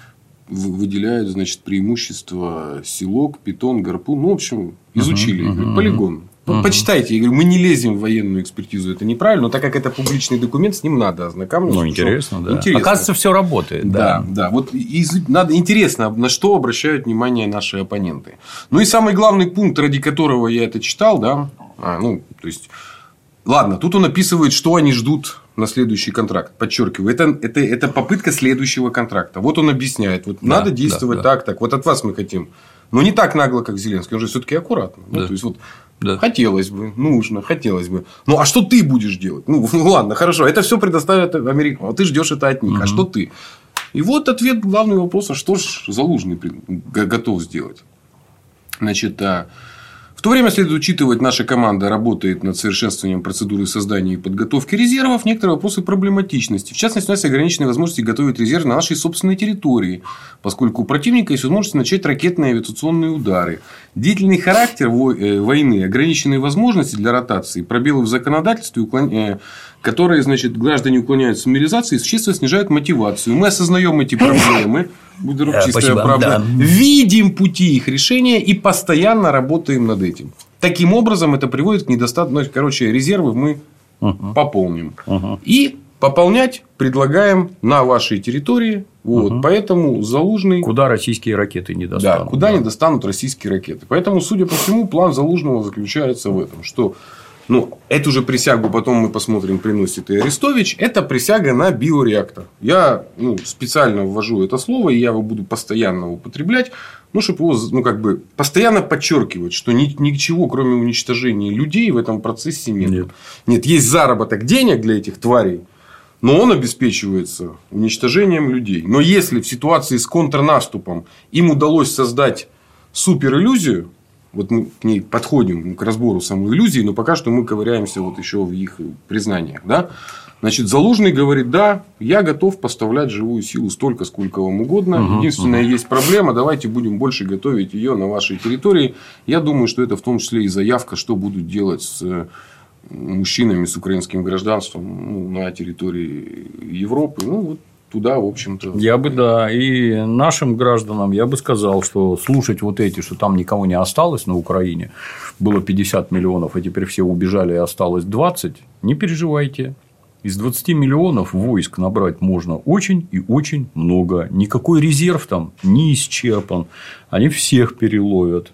выделяют, значит, преимущества Силок, Питон, Гарпун. Ну, в общем, изучили. Угу. Говорю, полигон. Угу. Почитайте. Я говорю, мы не лезем в военную экспертизу, это неправильно, но так как это публичный документ, с ним надо ознакомиться. Ну, интересно, да. Интересно. Оказывается, все работает. Да, да. да. Вот из... надо интересно, на что обращают внимание наши оппоненты. Ну и самый главный пункт, ради которого я это читал, да, а, ну, то есть. Ладно, тут он описывает, что они ждут на следующий контракт. Подчеркиваю, это, это, это попытка следующего контракта. Вот он объясняет, вот да, надо действовать да, так, да. так. Вот от вас мы хотим. Но не так нагло, как Зеленский. Он же все-таки аккуратно. Да. Ну, то есть, вот да. хотелось бы, нужно, хотелось бы. Ну, а что ты будешь делать? Ну, ну ладно, хорошо. Это все предоставят Америку. А ты ждешь это от них. Угу. А что ты? И вот ответ главный вопрос: а что ж Залужный готов сделать? Значит, в то время следует учитывать, наша команда работает над совершенствованием процедуры создания и подготовки резервов. Некоторые вопросы проблематичности. В частности, у нас ограниченные возможности готовить резерв на нашей собственной территории, поскольку у противника есть возможность начать ракетные авиационные удары. Длительный характер войны, ограниченные возможности для ротации, пробелы в законодательстве, которые, значит, граждане уклоняются от мобилизации, существенно снижают мотивацию. Мы осознаем эти проблемы. Будет чистая правда. Да. Видим пути их решения и постоянно работаем над этим. Таким образом, это приводит к недостатку. Ну, короче, резервы мы uh-huh. пополним. Uh-huh. И пополнять предлагаем на вашей территории. Вот. Uh-huh. Поэтому Залужный... Куда российские ракеты не достанут. Да, куда да. не достанут российские ракеты. Поэтому, судя по всему, план Залужного заключается в этом. Что, ну, эту же присягу, потом мы посмотрим, приносит и Арестович. Это присяга на биореактор. Я ну, специально ввожу это слово, и я его буду постоянно употреблять. Ну, чтобы его, ну, как бы, постоянно подчеркивать, что ни, ничего, кроме уничтожения людей, в этом процессе нет. Нет. Нет, есть заработок денег для этих тварей, но он обеспечивается уничтожением людей. Но если в ситуации с контрнаступом им удалось создать супериллюзию, вот мы к ней подходим к разбору самой иллюзии, но пока что мы ковыряемся вот еще в их признаниях, да? Значит, Залужный говорит: да, я готов поставлять живую силу столько, сколько вам угодно. Угу, Единственная угу. есть проблема, давайте будем больше готовить ее на вашей территории. Я думаю, что это в том числе и заявка, что будут делать с мужчинами с украинским гражданством ну, на территории Европы. Ну, вот туда, в общем-то. Я бы, да, и нашим гражданам я бы сказал, что слушать вот эти, что там никого не осталось на Украине, было пятьдесят миллионов, а теперь все убежали и осталось двадцать, не переживайте. Из двадцати миллионов войск набрать можно очень и очень много. Никакой резерв там не исчерпан. Они всех переловят.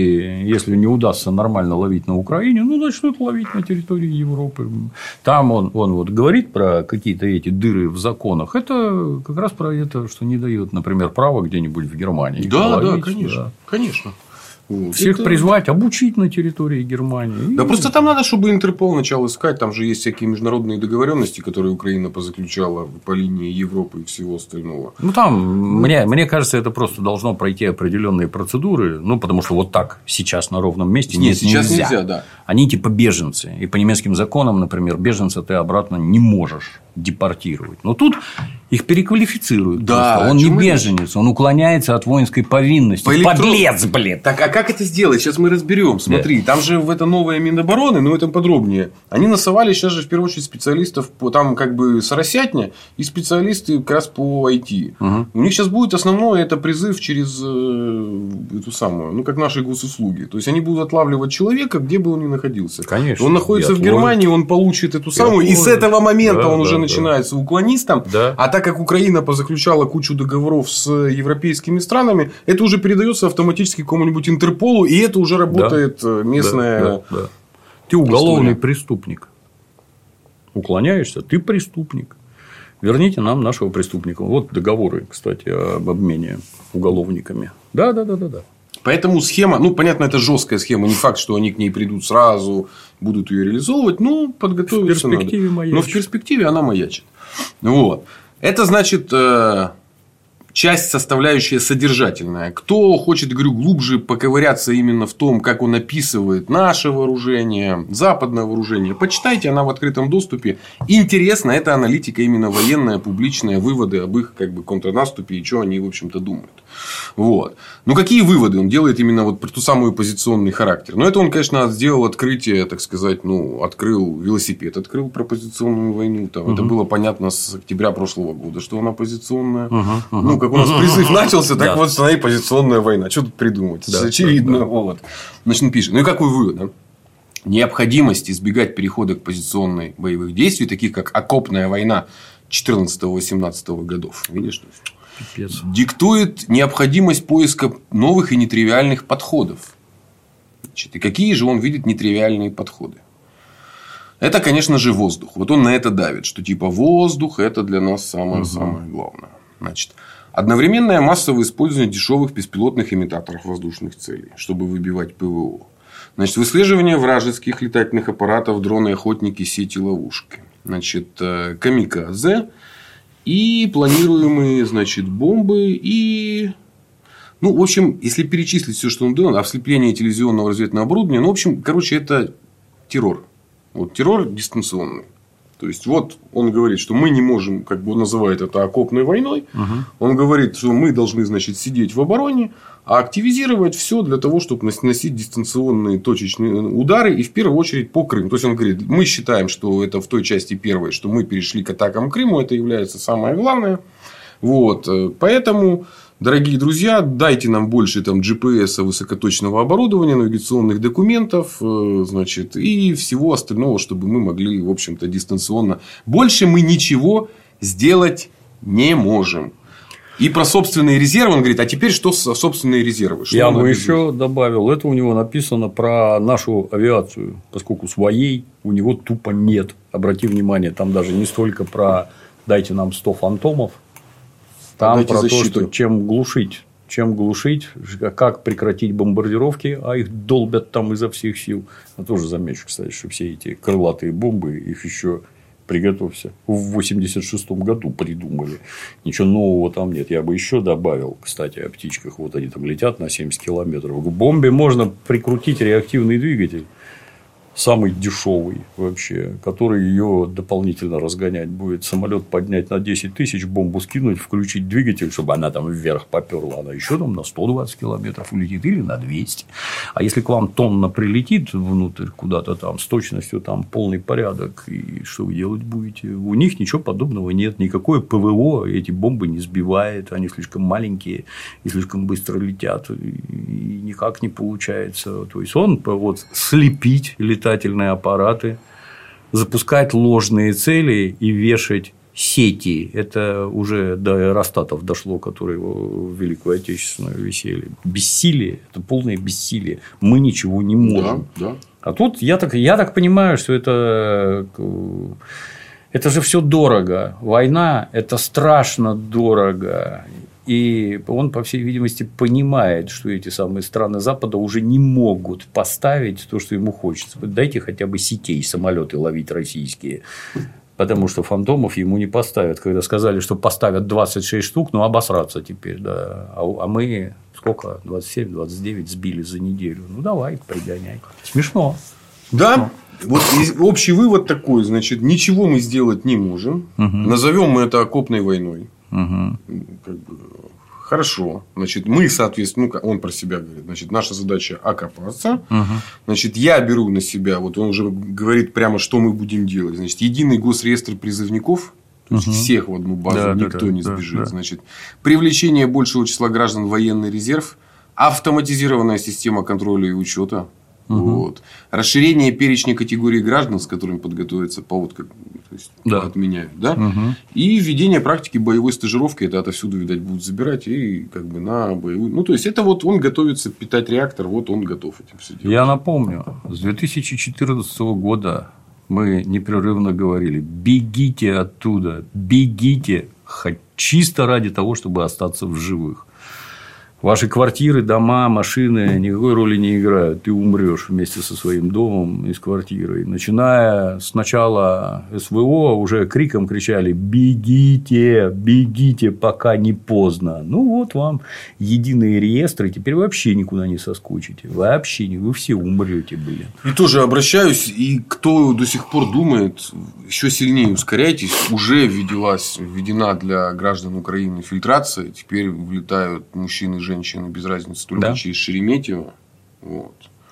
И если не удастся нормально ловить на Украине, ну, начнут ловить на территории Европы. Там он, он вот говорит про какие-то эти дыры в законах. Это как раз про это, что не дает, например, права где-нибудь в Германии. Да, ловить, да, конечно. Да. Конечно. Вот. Всех это... призвать, обучить на территории Германии. Да, и... просто там надо, чтобы Интерпол начал искать. Там же есть всякие международные договоренности, которые Украина позаключала по линии Европы и всего остального. Ну, там, ну... Мне, мне кажется, это просто должно пройти определенные процедуры. Ну, потому что вот так сейчас на ровном месте нет, нет сейчас нельзя. нельзя, да. Они типа беженцы. И по немецким законам, например, беженца ты обратно не можешь депортировать. Но тут их переквалифицируют. Да, он не беженец, он уклоняется от воинской повинности. По электро... Подлец, блин. Так, а как это сделать? Сейчас мы разберем. Смотри, да. Там же в это новое Минобороны, но это подробнее. Они насовали сейчас же в первую очередь специалистов по там как бы соросятня и специалисты как раз по ай ти. Угу. У них сейчас будет основное это призыв через э, эту самую, ну как наши госуслуги. То есть они будут отлавливать человека, где бы он ни находился. Конечно. Он находится в Германии, он получит эту самую, и с этого момента да, он да, уже да. начинается уклонистом. Да. А так как Украина позаключала кучу договоров с европейскими странами, это уже передается автоматически кому-нибудь Интерполу, и это уже работает да. местная. Да, да, да. Ты уголовный история. Преступник. Уклоняешься, ты преступник. Верните нам нашего преступника. Вот договоры, кстати, об обмене уголовниками. Да, да, да, да, да. Поэтому схема, ну, понятно, это жесткая схема, не факт, что они к ней придут сразу, будут ее реализовывать, но подготовиться в перспективе надо. Маячит. Но в перспективе она маячит. Вот. Это значит часть, составляющая содержательная. Кто хочет, говорю, глубже поковыряться именно в том, как он описывает наше вооружение, западное вооружение, почитайте, она в открытом доступе. Интересно, это аналитика именно военная, публичная, выводы об их как бы контрнаступе и что они, в общем-то, думают. Вот. Ну, какие выводы он делает именно вот про ту самую позиционный характер? Ну, это он, конечно, сделал открытие, так сказать, ну, открыл велосипед, открыл про позиционную войну. Там. Угу. Это было понятно с октября прошлого года, что она позиционная. Угу, угу. Ну, как у нас призыв начался, так вот она и позиционная война. Что тут придумать? Да, очевидно. Да, да. Вот. Значит, он пишет. Ну, и какой вывод? Да? Необходимость избегать перехода к позиционной боевых действий, таких как окопная война четырнадцатого-восемнадцатого годов. Видишь? Пипец. Диктует необходимость поиска новых и нетривиальных подходов. Значит, и какие же он видит нетривиальные подходы? Это, конечно же, воздух. Вот он на это давит, что типа воздух это для нас самое-самое угу. главное. Значит, одновременное массовое использование дешевых беспилотных имитаторов воздушных целей, чтобы выбивать ПВО. Значит, выслеживание вражеских летательных аппаратов, дроны, охотники, сети, ловушки. Значит, камикадзе и планируемые, значит, бомбы и... Ну, в общем, если перечислить все, что он делал, ослепление телевизионного разведывательного оборудования, ну, в общем, короче, это террор. Вот террор дистанционный. То есть, вот он говорит, что мы не можем, как бы он называет это окопной войной. Угу. Он говорит, что мы должны, значит, сидеть в обороне, а активизировать все для того, чтобы наносить дистанционные точечные удары. И в первую очередь по Крыму. То есть, он говорит, мы считаем, что это в той части первой, что мы перешли к атакам Крыму. Это является самое главное. Вот. Поэтому дорогие друзья, дайте нам больше там, джи пи эс, высокоточного оборудования, навигационных документов, значит, и всего остального, чтобы мы могли, в общем-то, дистанционно. Больше мы ничего сделать не можем. И про собственные резервы он говорит, а теперь что собственные резервы? Что Я бы еще добавил, это у него написано про нашу авиацию, поскольку своей у него тупо нет. Обрати внимание, там даже не столько про дайте нам сто фантомов, там дайте про защиту. То, что чем глушить. Чем глушить, как прекратить бомбардировки, а их долбят там изо всех сил. Я тоже замечу, кстати, что все эти крылатые бомбы, их еще... Приготовься. В восемьдесят шестом году придумали. Ничего нового там нет. Я бы еще добавил, кстати, о птичках. Вот они там летят на семьдесят километров. К бомбе можно прикрутить реактивный двигатель. Самый дешевый вообще, который ее дополнительно разгонять будет. Самолет поднять на десять тысяч, бомбу скинуть, включить двигатель, чтобы она там вверх поперла. Она еще там на сто двадцать километров улетит или на двести. А если к вам тонна прилетит внутрь куда-то там с точностью там полный порядок, и что вы делать будете? У них ничего подобного нет. Никакое ПВО эти бомбы не сбивает. Они слишком маленькие и слишком быстро летят. И никак не получается. То есть он вот слепить летать летательные аппараты, запускать ложные цели и вешать сети. Это уже до аэростатов дошло, которые в Великую Отечественную висели. Бессилие – это полное бессилие. Мы ничего не можем. Да, да. А тут я так, я так понимаю, что это, это же все дорого. Война – это страшно дорого. И он, по всей видимости, понимает, что эти самые страны Запада уже не могут поставить то, что ему хочется. Дайте хотя бы сетей самолеты ловить российские. Потому что фантомов ему не поставят. Когда сказали, что поставят двадцать шесть штук, ну обосраться теперь. Да. А мы сколько? двадцать семь двадцать девять сбили за неделю. Ну давай, пригоняй. Смешно. Да. Вот общий вывод такой, значит, ничего мы сделать не можем. Угу. Назовем мы это окопной войной. Угу. Как бы, хорошо. Значит, мы, соответственно, ну, он про себя говорит, значит, наша задача окопаться. Угу. Значит, я беру на себя, вот он уже говорит прямо, что мы будем делать. Значит, единый госреестр призывников, то есть угу. всех в одну базу, да, никто да, не да, сбежит. Да. Значит, привлечение большего числа граждан в военный резерв, автоматизированная система контроля и учета. Угу. Вот. Расширение перечня категорий граждан, с которыми подготовиться поводка, то есть да. отменяют, да? Угу. И введение практики боевой стажировки, это отовсюду, видать, будут забирать и как бы на боевую. Ну, то есть это вот он готовится питать реактор, вот он готов этим все делать. Я напомню, с две тысячи четырнадцатого года мы непрерывно говорили: бегите оттуда, бегите, хоть чисто ради того, чтобы остаться в живых. Ваши квартиры, дома, машины никакой роли не играют. Ты умрешь вместе со своим домом и с квартирой. Начиная с начала СВО уже криком кричали: бегите, бегите, пока не поздно. Ну, вот вам единые реестры. Теперь вообще никуда не соскучите. Вообще не. Вы все умрете, блин. И тоже обращаюсь. И кто до сих пор думает, еще сильнее ускоряйтесь. Уже введилась, введена для граждан Украины фильтрация. Теперь влетают мужчины, женщины, без разницы, только да. через Шереметьево. Вот.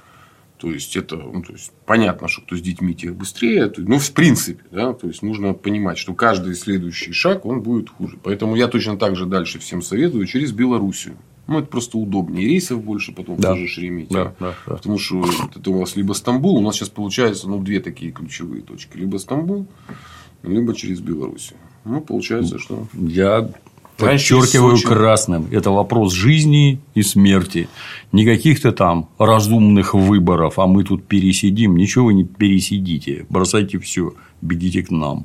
То есть, это ну, то есть, понятно, что кто с детьми, тех быстрее. Ну, в принципе, да, то есть, нужно понимать, что каждый следующий шаг, он будет хуже. Поэтому я точно так же дальше всем советую через Белоруссию. Ну, это просто удобнее. Рейсов больше, потом да. тоже Шереметьево. Да, да, да. Потому что это у вас либо Стамбул, у нас сейчас получается ну, две такие ключевые точки. Либо Стамбул, либо через Белоруссию. Ну, получается, что... Я... Подчеркиваю красным. Это вопрос жизни и смерти. Не каких-то там разумных выборов, а мы тут пересидим. Ничего вы не пересидите. Бросайте все, бегите к нам.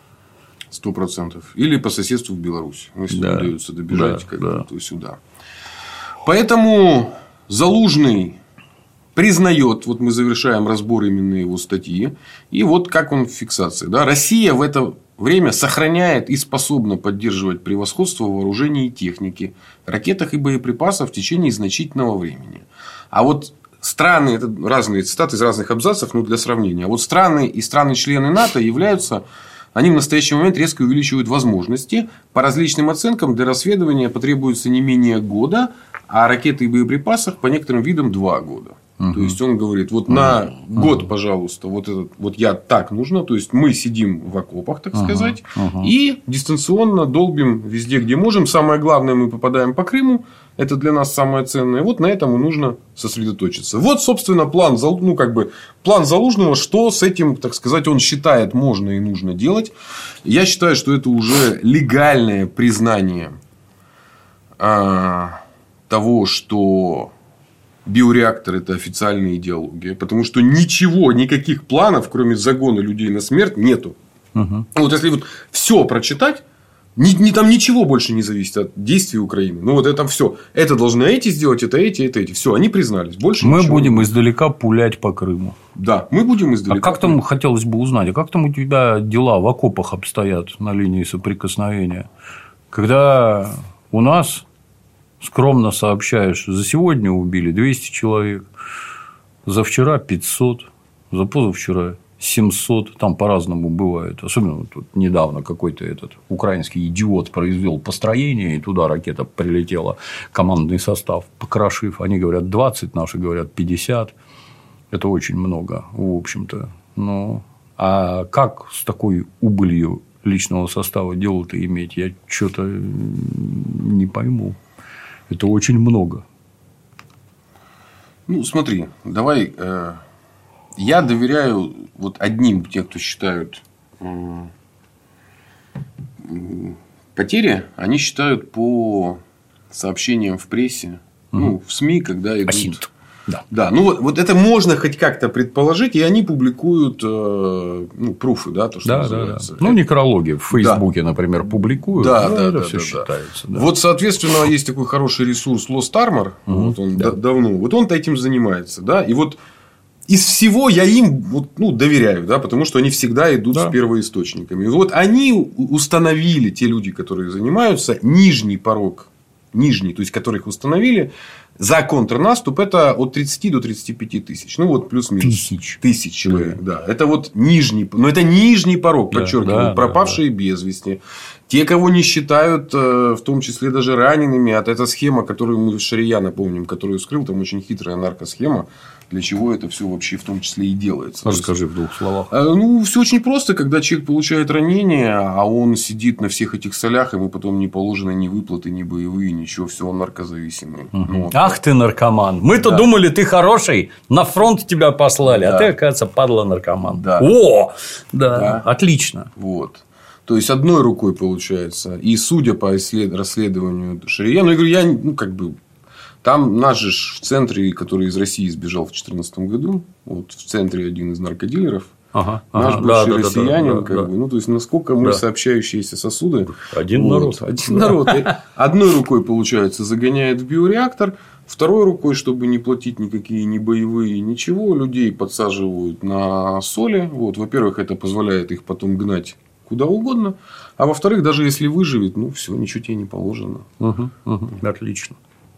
Сто процентов. Или по соседству в Беларусь. Если да. удается добежать да, как-то да. сюда. Поэтому Залужный признает, вот мы завершаем разбор именно его статьи. И вот как он в фиксации. Да? Россия в это время сохраняет и способна поддерживать превосходство в вооружении и технике, ракетах и боеприпасах в течение значительного времени. А вот страны, это разные цитаты из разных абзацев, но для сравнения. А вот страны и страны-члены НАТО являются, они в настоящий момент резко увеличивают возможности. По различным оценкам для расследования потребуется не менее года, а ракеты и боеприпасах по некоторым видам два года. Угу. То есть, он говорит, вот угу. на год, пожалуйста, вот, этот, вот я так нужно. То есть, мы сидим в окопах, так угу. сказать, угу. и дистанционно долбим везде, где можем. Самое главное, мы попадаем по Крыму. Это для нас самое ценное. Вот на этом и нужно сосредоточиться. Вот, собственно, план, ну, как бы, план Залужного, что с этим, так сказать, он считает можно и нужно делать. Я считаю, что это уже легальное признание а, того, что биореактор – это официальная идеология. Потому что ничего, никаких планов, кроме загона людей на смерть, нету. Угу. Вот если вот все прочитать, ни, ни, там ничего больше не зависит от действий Украины. Ну, вот это все. Это должны эти сделать, это эти, это эти. Все, они признались. Больше мы ничего. Будем издалека пулять по Крыму. Да, мы будем издалека. А как там, хотелось бы узнать, а как там у тебя дела в окопах обстоят на линии соприкосновения? Когда у нас, скромно сообщаешь, за сегодня убили двести человек, за вчера пятьсот, за позавчера семьсот, там по-разному бывает. Особенно тут недавно какой-то этот украинский идиот произвел построение, и туда ракета прилетела, командный состав покрошив. Они говорят двадцать, наши говорят пятьдесят. Это очень много, в общем-то. Но а как с такой убылью личного состава дело-то иметь, я что-то не пойму. Это очень много. Ну, смотри, давай... Э... Я доверяю вот одним, те, кто считают потери, они считают по сообщениям в прессе, угу. ну, в СМИ, когда идут... Асинт. Да. Да, ну вот, вот это можно хоть как-то предположить, и они публикуют ну, пруфы, да, то, что да, называется. Да, да. Ну, некрологи в Фейсбуке, да. например, публикуют. Да, ну, да, это да, все да, считается. Да. Да. Вот, соответственно, есть такой хороший ресурс Lost Armor, угу. вот он да. давно, вот он-то этим занимается, да, и вот из всего я им вот, ну, доверяю, да, потому что они всегда идут да. с первоисточниками. Вот они установили, те люди, которые занимаются, нижний порог, нижний, то есть которых установили за контрнаступ, это от тридцати до тридцати пяти тысяч. Ну, вот плюс-минус. Тысяч. Тысяч человек, да. да. Это вот нижний, но это нижний порог, да, подчеркиваю, да, пропавшие да, да. без вести. Те, кого не считают, в том числе даже ранеными, от эта схема, которую мы в Шарияна помним, которую скрыл, там очень хитрая наркосхема. Для чего это все вообще в том числе и делается. Расскажи в двух словах. Ну, все очень просто. Когда человек получает ранение, а он сидит на всех этих солях, ему потом не положено ни выплаты, ни боевые, ничего, все, он наркозависимый. Угу. Ну, ах вот. Ты наркоман. Мы-то да. думали, ты хороший, на фронт тебя послали, да. а ты, оказывается, падла наркоман. Да. О! Да. да, отлично. Вот. То есть, одной рукой получается. И судя по исслед... расследованию Шарияна, ну, я говорю, я, ну, как бы... Там наш же в центре, который из России сбежал в две тысячи четырнадцатом году, вот в центре один из наркодилеров, ага, наш ага, бывший да, россиянин, да, да, как да. бы, ну, то есть, насколько мы да. сообщающиеся сосуды. Один вот, народ. Один да. народ. Одной рукой, получается, загоняет в биореактор, второй рукой, чтобы не платить никакие ни боевые, ничего, людей подсаживают на соли. Вот, во-первых, это позволяет их потом гнать куда угодно, а во-вторых, даже если выживет, ну, все, ничего тебе не положено. Угу, угу. Отлично.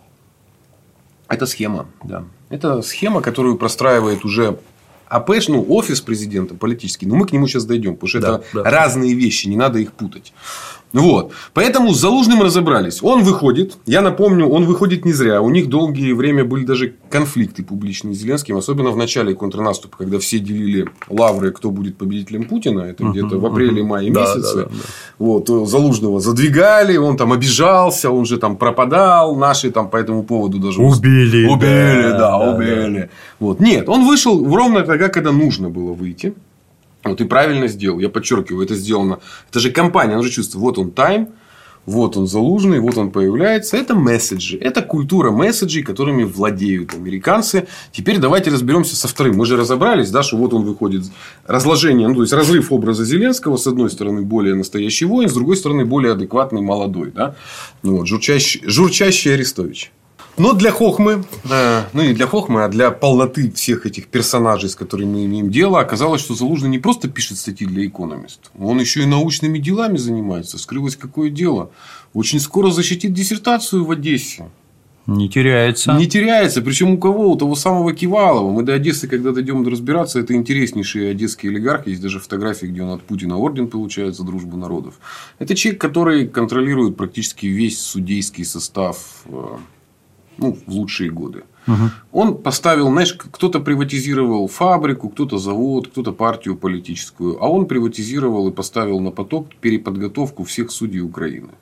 Это схема, да. Это схема, которую простраивает уже АП, ну, офис президента политический. Но мы к нему сейчас дойдем, потому что да, это да. разные вещи, не надо их путать. Вот. Поэтому с Залужным разобрались. Он выходит, я напомню, он выходит не зря. У них долгие время были даже конфликты публичные с Зеленским, особенно в начале контрнаступа, когда все делили лавры, кто будет победителем Путина. Это uh-huh, где-то в апреле-мае uh-huh. месяце. Да, да, да. Вот. Залужного задвигали, он там обижался, он же там пропадал. Наши там по этому поводу даже убили. Убили, да, да, да убили. Да. Вот. Нет, он вышел ровно тогда, когда нужно было выйти. Вот и правильно сделал. Я подчеркиваю, это сделано. Это же компания, она же чувствует. Вот он тайм, вот он Залужный, вот он появляется. Это месседжи. Это культура месседжей, которыми владеют американцы. Теперь давайте разберемся со вторым. Мы же разобрались, да, что вот он выходит. Разложение, ну, то есть разрыв образа Зеленского. С одной стороны, более настоящий воин, с другой стороны, более адекватный молодой. Да? Вот, журчащий, журчащий Арестович. Но для хохмы, э, ну не для хохмы, а для полноты всех этих персонажей, с которыми мы имеем дело, оказалось, что Залужный не просто пишет статьи для Economist, он еще и научными делами занимается. Вскрылось какое дело. Очень скоро защитит диссертацию в Одессе. Не теряется. Не теряется. Причем у кого? У того самого Кивалова. Мы до Одессы, когда дойдем разбираться, это интереснейший одесский олигарх. Есть даже фотографии, где он от Путина орден получает за дружбу народов. Это человек, который контролирует практически весь судейский состав ну, в лучшие годы. Угу. Он поставил, знаешь, кто-то приватизировал фабрику, кто-то завод, кто-то партию политическую. А он приватизировал и поставил на поток переподготовку всех судей Украины.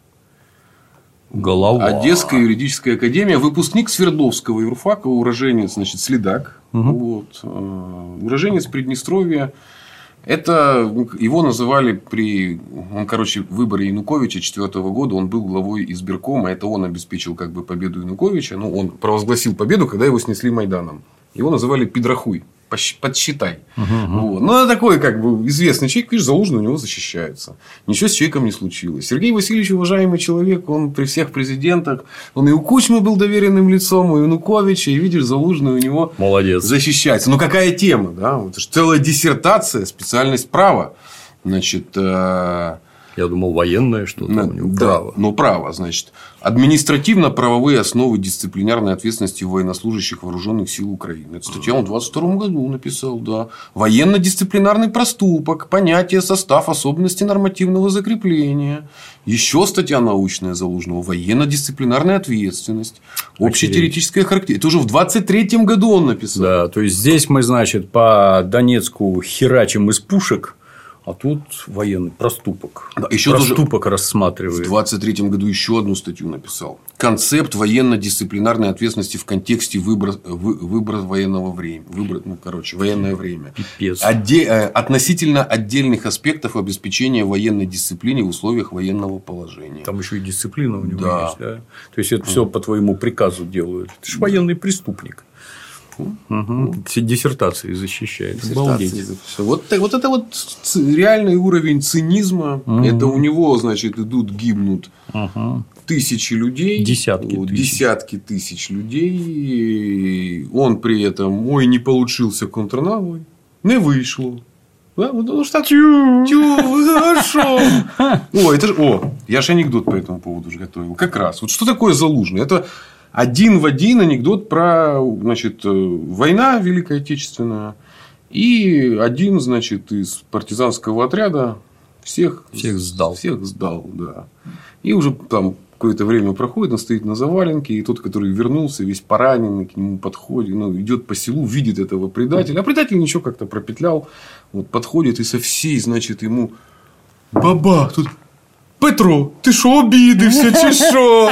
Голова. Одесская юридическая академия. Выпускник Свердловского юрфака, уроженец, значит, Следак. Угу. Вот, уроженец Приднестровья. Это его называли при он, короче, выборе Януковича две тысячи четвёртого года. Он был главой избиркома. Это он обеспечил как бы победу Януковича. Ну, он провозгласил победу, когда его снесли Майданом. Его называли Пидрахуй. Подсчитай. Угу. Вот. Ну, это такой, как бы, известный человек. Видишь, Залужный у него защищается. Ничего с человеком не случилось. Сергей Васильевич уважаемый человек. Он при всех президентах. Он и у Кучмы был доверенным лицом, и у Януковича. И видишь, Залужный у него молодец. Защищается. Ну, какая тема? Да? Это же целая диссертация, специальность права. Значит, я думал, военное что-то на, у него. Да, право. но право, значит. Административно-правовые основы дисциплинарной ответственности военнослужащих вооруженных сил Украины. Это статья он в двадцать втором году написал, да. Военно-дисциплинарный проступок, понятие, состав, особенности нормативного закрепления. Еще статья научная Залужного. Военно-дисциплинарная ответственность. Общетеоретическая характеристика. Это уже в двадцать третьем году он написал. Да, то есть здесь мы, значит, по Донецку херачим из пушек. А тут военный проступок. Да, еще проступок тоже рассматривает. В двадцать третьем году еще одну статью написал. Концепт военно-дисциплинарной ответственности в контексте выбора, выбора военного времени. Выбор, ну, короче, военное время. Пипец. Отде... Относительно отдельных аспектов обеспечения военной дисциплины в условиях военного положения. Там еще и дисциплина у него да. есть. Да? То есть это все по твоему приказу делают. Ты же военный преступник. Угу. Все диссертации защищает. Диссертации. Вот, вот это вот реальный уровень цинизма. Угу. Это у него, значит, идут, гибнут угу. тысячи людей. Десятки вот, тысяч. Десятки тысяч людей. Он при этом, ой, не получился контрнавой. Не вышло. Да, потому что тю, тю, хорошо. О, это же, о, я же анекдот по этому поводу уже готовил. Как раз. Вот что такое Залужный? Это один в один анекдот про, значит, война Великая Отечественная. И один, значит, из партизанского отряда всех, всех сдал. Всех сдал, да. И уже там какое-то время проходит, он стоит на заваленке, и тот, который вернулся, весь пораненный, к нему подходит, ну, идет по селу, видит этого предателя. А предатель ничего как-то пропетлял. Вот, подходит и со всей, значит, ему: баба, тут Петро, ти що обідився, чи що?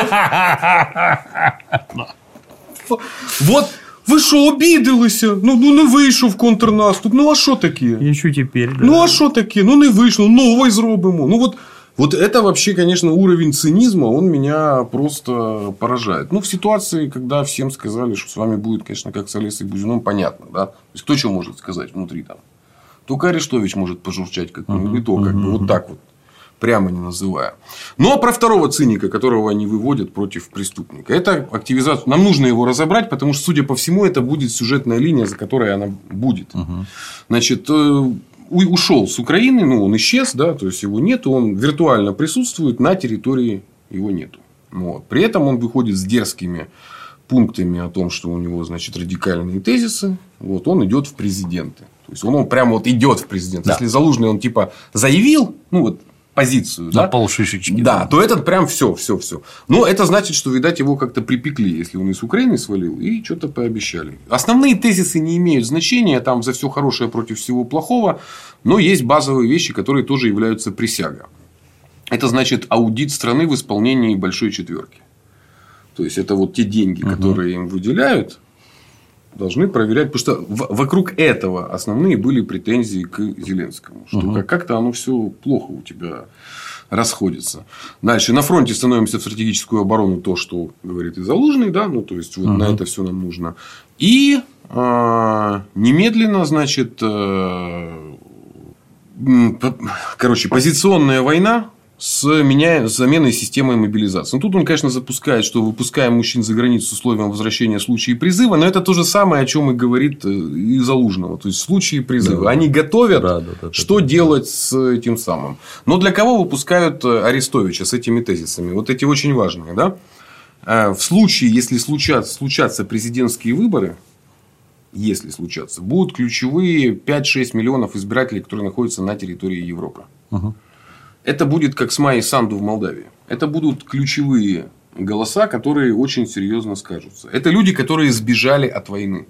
Вот, ви що, обідалися? Ну, ну, не вийшов контрнаступ. Ну, а що таке? І що тепер? Да? Ну, а що таке? Ну, не вийшло, новий зробимо. Ну, вот, вот это вообще, конечно, уровень цинизма, он меня просто поражает. Ну, в ситуации, когда всем сказали, что с вами будет, конечно, как с Олесей Бузиным, понятно, да? То есть, кто что может сказать внутри там? Только Арестович может пожурчать как-нибудь, uh-huh, то, как uh-huh. бы, вот так вот. Прямо не называя. Но про второго циника, которого они выводят против преступника. Это активизация. Нам нужно его разобрать, потому что, судя по всему, это будет сюжетная линия, за которой она будет. Угу. Значит, ушел с Украины, ну, он исчез, да, то есть его нету, он виртуально присутствует, на территории его нету. Вот. При этом он выходит с дерзкими пунктами о том, что у него, значит, радикальные тезисы. Вот, он идет в президенты. То есть он, он прямо вот идет в президенты. Да. Если Залужный он типа заявил, ну вот, позицию, на да? полшишечки. Да, да, то этот прям все, все, все. Но это значит, что, видать, его как-то припекли, если он из Украины свалил, и что-то пообещали. Основные тезисы не имеют значения, там за все хорошее против всего плохого, но есть базовые вещи, которые тоже являются присягой. Это значит аудит страны в исполнении большой четверки. То есть это вот те деньги, угу. которые им выделяют, должны проверять, потому что вокруг этого основные были претензии к Зеленскому, что угу. как-то оно все плохо у тебя расходится. Дальше на фронте становимся в стратегическую оборону, то, что говорит и Залужный, да, ну то есть вот угу. на это все нам нужно. И э, немедленно, значит, э, короче, позиционная война. С, меня, с заменой системы мобилизации. Ну, тут он, конечно, запускает, что выпускаем мужчин за границу с условием возвращения в случае призыва, но это то же самое, о чем и говорит и Залужного. То есть, в случае призыва. Да, они готовят, да, да, да, что да, делать да. с этим самым. Но для кого выпускают Арестовича с этими тезисами? Вот эти очень важные. Да? В случае, если случатся, случатся президентские выборы, если случатся, будут ключевые пять-шесть миллионов избирателей, которые находятся на территории Европы. Угу. Это будет как с Майей Санду в Молдавии. Это будут ключевые голоса, которые очень серьезно скажутся. Это люди, которые сбежали от войны.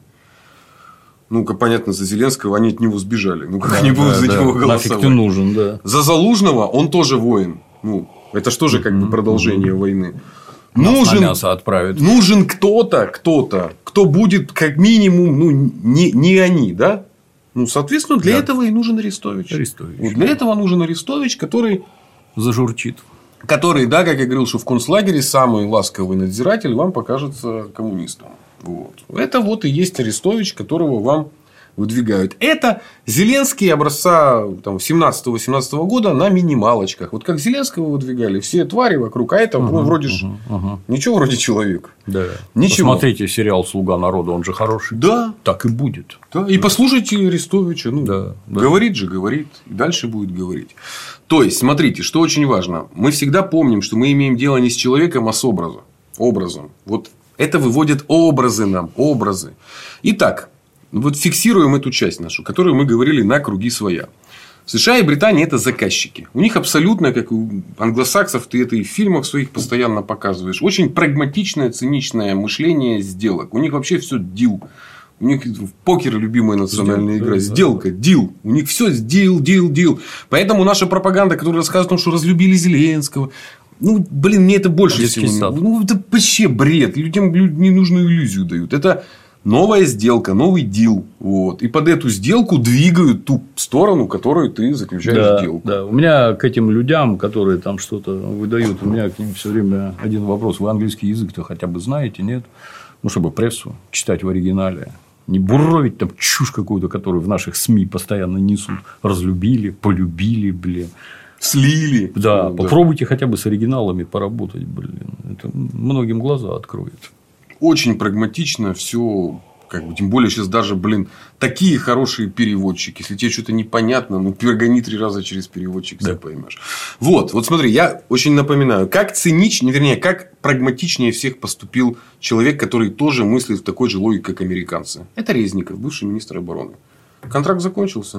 Ну-ка, понятно, за Зеленского они от него сбежали. Ну, как да, они будут да, за да. него голосовать? Нафиг ты нужен, да. За Залужного он тоже воин. Ну, это же тоже как бы продолжение mm-hmm. войны. Нужен, мясо отправят. Нужен кто-то, кто-то, кто будет как минимум, ну, не, не они, да? Ну, соответственно, для да. этого и нужен Арестович. Арестович. Вот для этого нужен Арестович, который зажурчит. Который, да, как я говорил, что в концлагере самый ласковый надзиратель вам покажется коммунистом. Вот. Это вот и есть Арестович, которого вам выдвигают. Это Зеленский образца там, семнадцатого-восемнадцатого года на минималочках. Вот как Зеленского выдвигали, все твари вокруг, а это угу, ну, вроде угу, угу. ничего вроде человек. Да. Ничего. Посмотрите сериал «Слуга народа», он же хороший. Да. Так и будет. Да. И да. послушайте Арестовича. Ну, да, да. Говорит же, говорит. И дальше будет говорить. То есть, смотрите, что очень важно. Мы всегда помним, что мы имеем дело не с человеком, а с образом. Образом. Вот это выводят образы нам. Образы. Итак. Вот фиксируем эту часть нашу, которую мы говорили на круги своя. США и Британия – это заказчики. У них абсолютно, как у англосаксов, ты это и в фильмах своих постоянно показываешь, очень прагматичное, циничное мышление сделок. У них вообще все дил. У них в покер любимая национальная Сделка, игра. Сделка, да. дил. У них все дил, дил, дил. Поэтому наша пропаганда, которая рассказывает о том, что разлюбили Зеленского. Ну, блин, мне это больше Детский всего. сад. Ну, это вообще бред. Людям ненужную иллюзию дают. Это новая сделка, новый дил. Вот. И под эту сделку двигают ту сторону, которую ты заключаешь да, сделку. Да. У меня к этим людям, которые там что-то выдают, у меня к ним все время один вопрос. Вы английский язык-то хотя бы знаете, нет? Ну, чтобы прессу читать в оригинале. Не буровить там чушь какую-то, которую в наших СМИ постоянно несут. Разлюбили, полюбили, блин. Слили. Да, ну, попробуйте да. хотя бы с оригиналами поработать, блин. Это многим глаза откроет. Очень прагматично все, как бы, тем более сейчас даже, блин, такие хорошие переводчики. Если тебе что-то непонятно, ну, перегони три раза через переводчик, да. все поймешь. Вот, вот смотри, я очень напоминаю, как циничнее, вернее, как прагматичнее всех поступил человек, который тоже мыслит в такой же логике, как американцы. Это Резников, бывший министр обороны. Контракт закончился.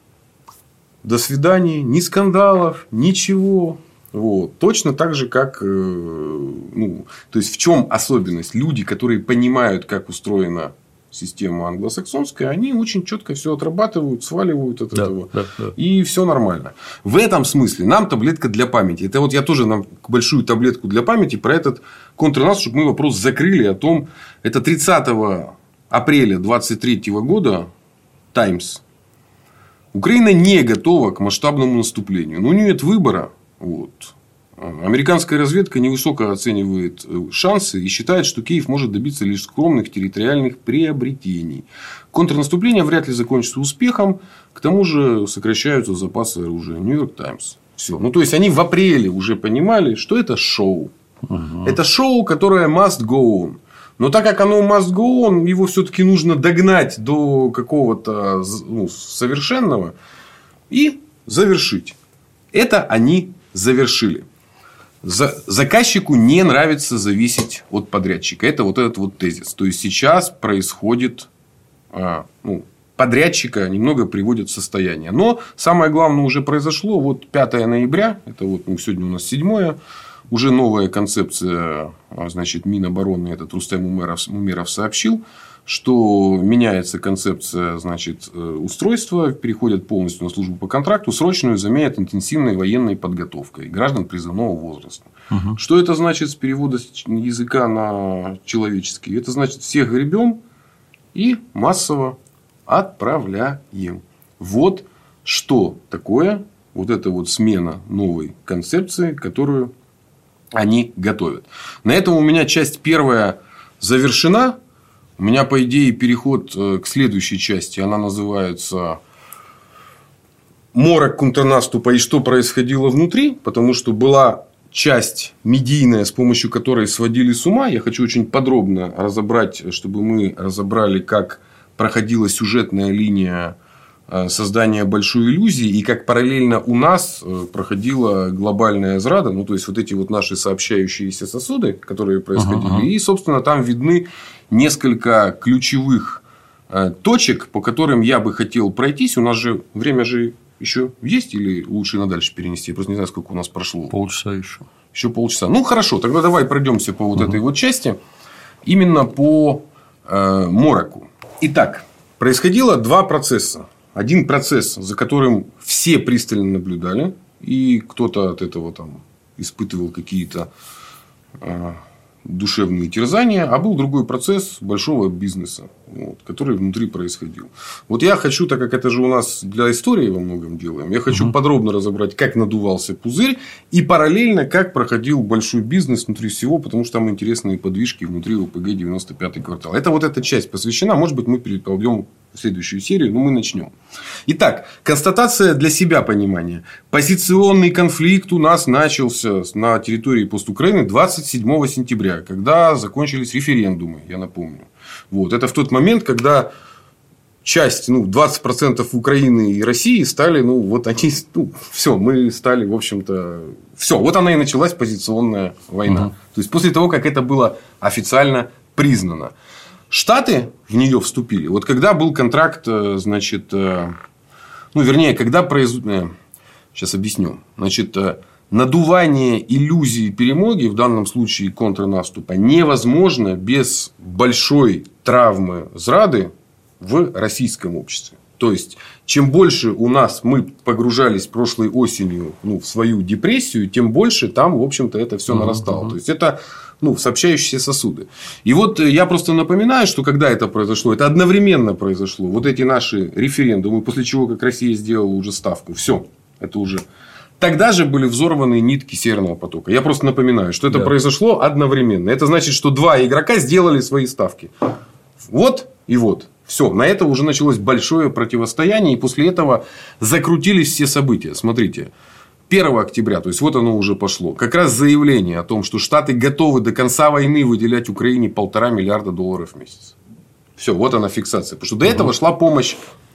До свидания, ни скандалов, ничего. Вот. Точно так же, как... Ну, то есть, в чем особенность? Люди, которые понимают, как устроена система англосаксонская, они очень четко все отрабатывают, сваливают от да, этого. Да, да. И все нормально. В этом смысле нам таблетка для памяти. Это вот я тоже нам большую таблетку для памяти про этот контрнаступ, чтобы мы вопрос закрыли о том... Это тридцатого апреля двадцать третьего года Таймс. Украина не готова к масштабному наступлению. Но у нее нет выбора. Вот. Американская разведка невысоко оценивает шансы и считает, что Киев может добиться лишь скромных территориальных приобретений. Контрнаступление вряд ли закончится успехом. К тому же сокращаются запасы оружия. Нью-Йорк Таймс. Все. Ну, то есть, они в апреле уже понимали, что это шоу. Угу. Это шоу, которое must go on. Но так как оно must go on, его все-таки нужно догнать до какого-то ну, совершенного и завершить. Это они завершили. За, заказчику не нравится зависеть от подрядчика. Это вот этот вот тезис. То есть, сейчас происходит... А, ну, подрядчика немного приводит в состояние. Но самое главное уже произошло. Вот пятого ноября. Это вот ну, сегодня у нас седьмое. Уже новая концепция, значит, Минобороны, этот Рустем Умеров, Умеров сообщил, что меняется концепция, значит, устройства, переходят полностью на службу по контракту, срочную заменят интенсивной военной подготовкой граждан призывного возраста. Угу. Что это значит с перевода языка на человеческий? Это значит, всех гребем и массово отправляем. Вот что такое вот эта вот смена новой концепции, которую они готовят. На этом у меня часть первая завершена. У меня, по идее, переход к следующей части. Она называется «Морок контрнаступа и что происходило внутри». Потому что была часть медийная, с помощью которой сводили с ума. Я хочу очень подробно разобрать, чтобы мы разобрали, как проходила сюжетная линия создания большой иллюзии, и как параллельно у нас проходила глобальная зрада, ну, то есть, вот эти вот наши сообщающиеся сосуды, которые происходили, ага. и, собственно, там видны несколько ключевых точек, по которым я бы хотел пройтись. У нас же время же еще есть, или лучше на дальше перенести? Я просто не знаю, сколько у нас прошло. Полчаса еще. Еще полчаса. Ну, хорошо, тогда давай пройдемся по вот угу. этой вот части. Именно по э, мороку. Итак, происходило два процесса. Один процесс, за которым все пристально наблюдали. И кто-то от этого там испытывал какие-то э, душевные терзания. А был другой процесс большого бизнеса, вот, который внутри происходил. Вот я хочу, так как это же у нас для истории во многом делаем, я хочу угу. подробно разобрать, как надувался пузырь. И параллельно, как проходил большой бизнес внутри всего. Потому что там интересные подвижки внутри ОПГ девяносто пятый квартал. Это вот эта часть посвящена. Может быть, мы перейдем в следующую серию, но мы начнем. Итак, констатация для себя понимания. Позиционный конфликт у нас начался на территории постукраины двадцать седьмого сентября, когда закончились референдумы, я напомню. Вот. Это в тот момент, когда часть, ну, двадцать процентов Украины и России стали, ну, вот они, ну, все, мы стали, в общем-то, все, вот она и началась позиционная война. Угу. То есть, после того, как это было официально признано. Штаты в нее вступили. Вот когда был контракт, значит, ну, вернее, когда произошло... Сейчас объясню. Значит, надувание иллюзии перемоги, в данном случае контрнаступа, невозможно без большой травмы зрады в российском обществе. То есть, чем больше у нас мы погружались прошлой осенью, ну, в свою депрессию, тем больше там, в общем-то, это все нарастало. Uh-huh. То есть, это, ну, сообщающиеся сосуды. И вот я просто напоминаю, что когда это произошло, это одновременно произошло. Вот эти наши референдумы, после чего, как Россия сделала уже ставку. Все, это уже. Тогда же были взорваны нитки Северного потока. Я просто напоминаю, что это да. произошло одновременно. Это значит, что два игрока сделали свои ставки. Вот и вот. Все, на это уже началось большое противостояние. И после этого закрутились все события. Смотрите. первого октября, то есть, вот оно уже пошло. Как раз заявление о том, что Штаты готовы до конца войны выделять Украине полтора миллиарда долларов в месяц. Все, вот она фиксация. Потому что до этого шла помощь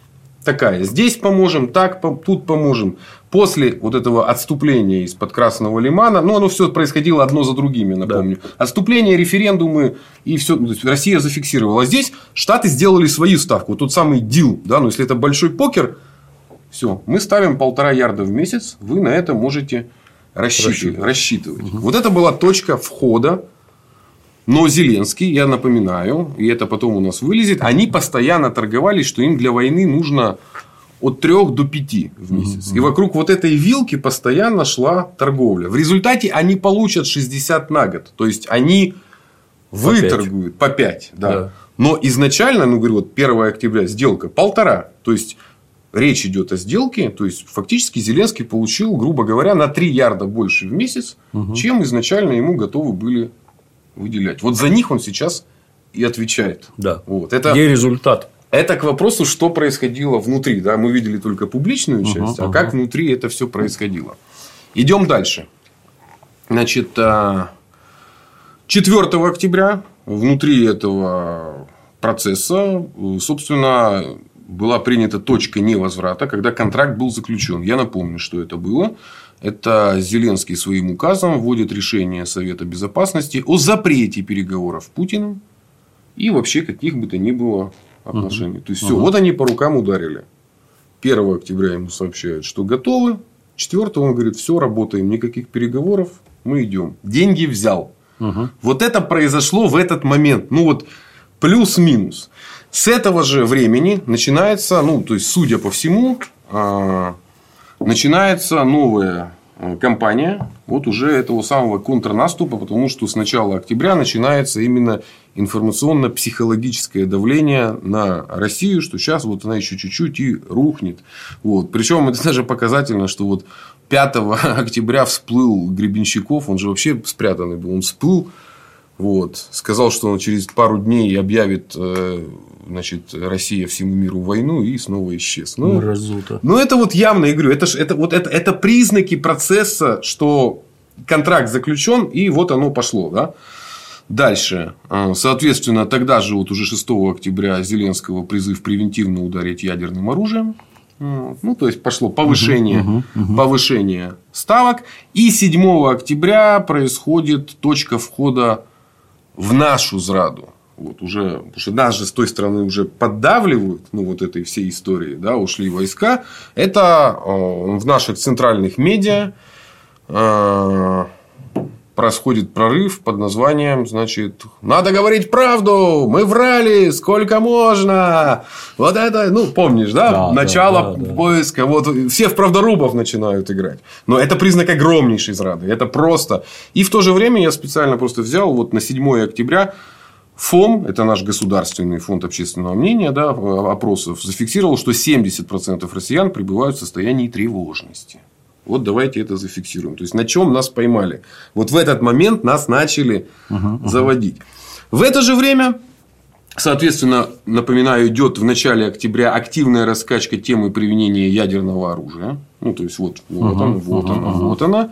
такая. Здесь поможем, так, тут поможем. После вот этого отступления из-под Красного Лимана, ну, оно все происходило одно за другим, я напомню. Да. Отступление, референдумы, и все. То есть, Россия зафиксировала. А здесь Штаты сделали свою ставку. Вот тот самый дил. Да? Но если это большой покер, все, мы ставим полтора ярда в месяц, вы на это можете рассчитывать. рассчитывать. Угу. Вот это была точка входа. Но Зеленский, я напоминаю, и это потом у нас вылезет, они постоянно торговались, что им для войны нужно от трёх до пяти в месяц. Угу. И вокруг вот этой вилки постоянно шла торговля. В результате они получат шестьдесят на год. То есть, они по выторгуют пять. по пять. Да. Да. Но изначально, ну, говорю, вот первого октября сделка полтора. То есть, речь идет о сделке. То есть, фактически Зеленский получил, грубо говоря, на три ярда больше в месяц, угу. чем изначально ему готовы были выделять. Вот за них он сейчас и отвечает. Да. Вот. Это, где результат? Это к вопросу, что происходило внутри. Да? Мы видели только публичную часть, uh-huh, а uh-huh. как внутри это все происходило. Идем дальше. Значит, четвёртого октября внутри этого процесса, собственно, была принята точка невозврата, когда контракт был заключен. Я напомню, что это было. Это Зеленский своим указом вводит решение Совета Безопасности о запрете переговоров с Путиным и вообще каких бы то ни было отношений. Uh-huh. То есть, все, uh-huh. вот они по рукам ударили. первого октября ему сообщают, что готовы. четвёртого он говорит, все, работаем, никаких переговоров, мы идем. Деньги взял. Uh-huh. Вот это произошло в этот момент. Ну, вот плюс-минус. С этого же времени начинается, ну, то есть, судя по всему, начинается новая кампания вот уже этого самого контрнаступа, потому что с начала октября начинается именно информационно-психологическое давление на Россию, что сейчас вот она еще чуть-чуть и рухнет. Вот. Причем это даже показательно, что вот пятого октября всплыл Гребенщиков, он же вообще спрятанный был, он всплыл. Вот. Сказал, что он через пару дней объявит, значит, Россия всему миру войну, и снова исчез. Ну, ну это вот явно, я говорю, это, это, вот это, это признаки процесса, что контракт заключен, и вот оно пошло. Да? Дальше. Соответственно, тогда же вот уже шестого октября Зеленского призыв превентивно ударить ядерным оружием. Ну, то есть, пошло повышение, uh-huh, uh-huh, uh-huh. повышение ставок. И седьмого октября происходит точка входа в нашу зраду. Вот уже, потому что нас же с той стороны уже поддавливают, ну, вот этой всей истории, да, ушли войска. Это э, в наших центральных медиа э, происходит прорыв под названием, значит, надо говорить правду, мы врали, сколько можно. Вот это, ну, помнишь, да? да Начало да, да, поиска. Да. Вот все в правдорубов начинают играть. Но это признак огромнейшей зрады. Это просто. И в то же время я специально просто взял вот на седьмое октября ФОМ, это наш государственный фонд общественного мнения, да, опросов, зафиксировал, что семьдесят процентов россиян пребывают в состоянии тревожности. Вот давайте это зафиксируем. То есть, на чем нас поймали. Вот в этот момент нас начали uh-huh, uh-huh. заводить. В это же время, соответственно, напоминаю, идет в начале октября активная раскачка темы применения ядерного оружия. Ну, то есть, вот, вот uh-huh, она, вот uh-huh, она, uh-huh. вот она.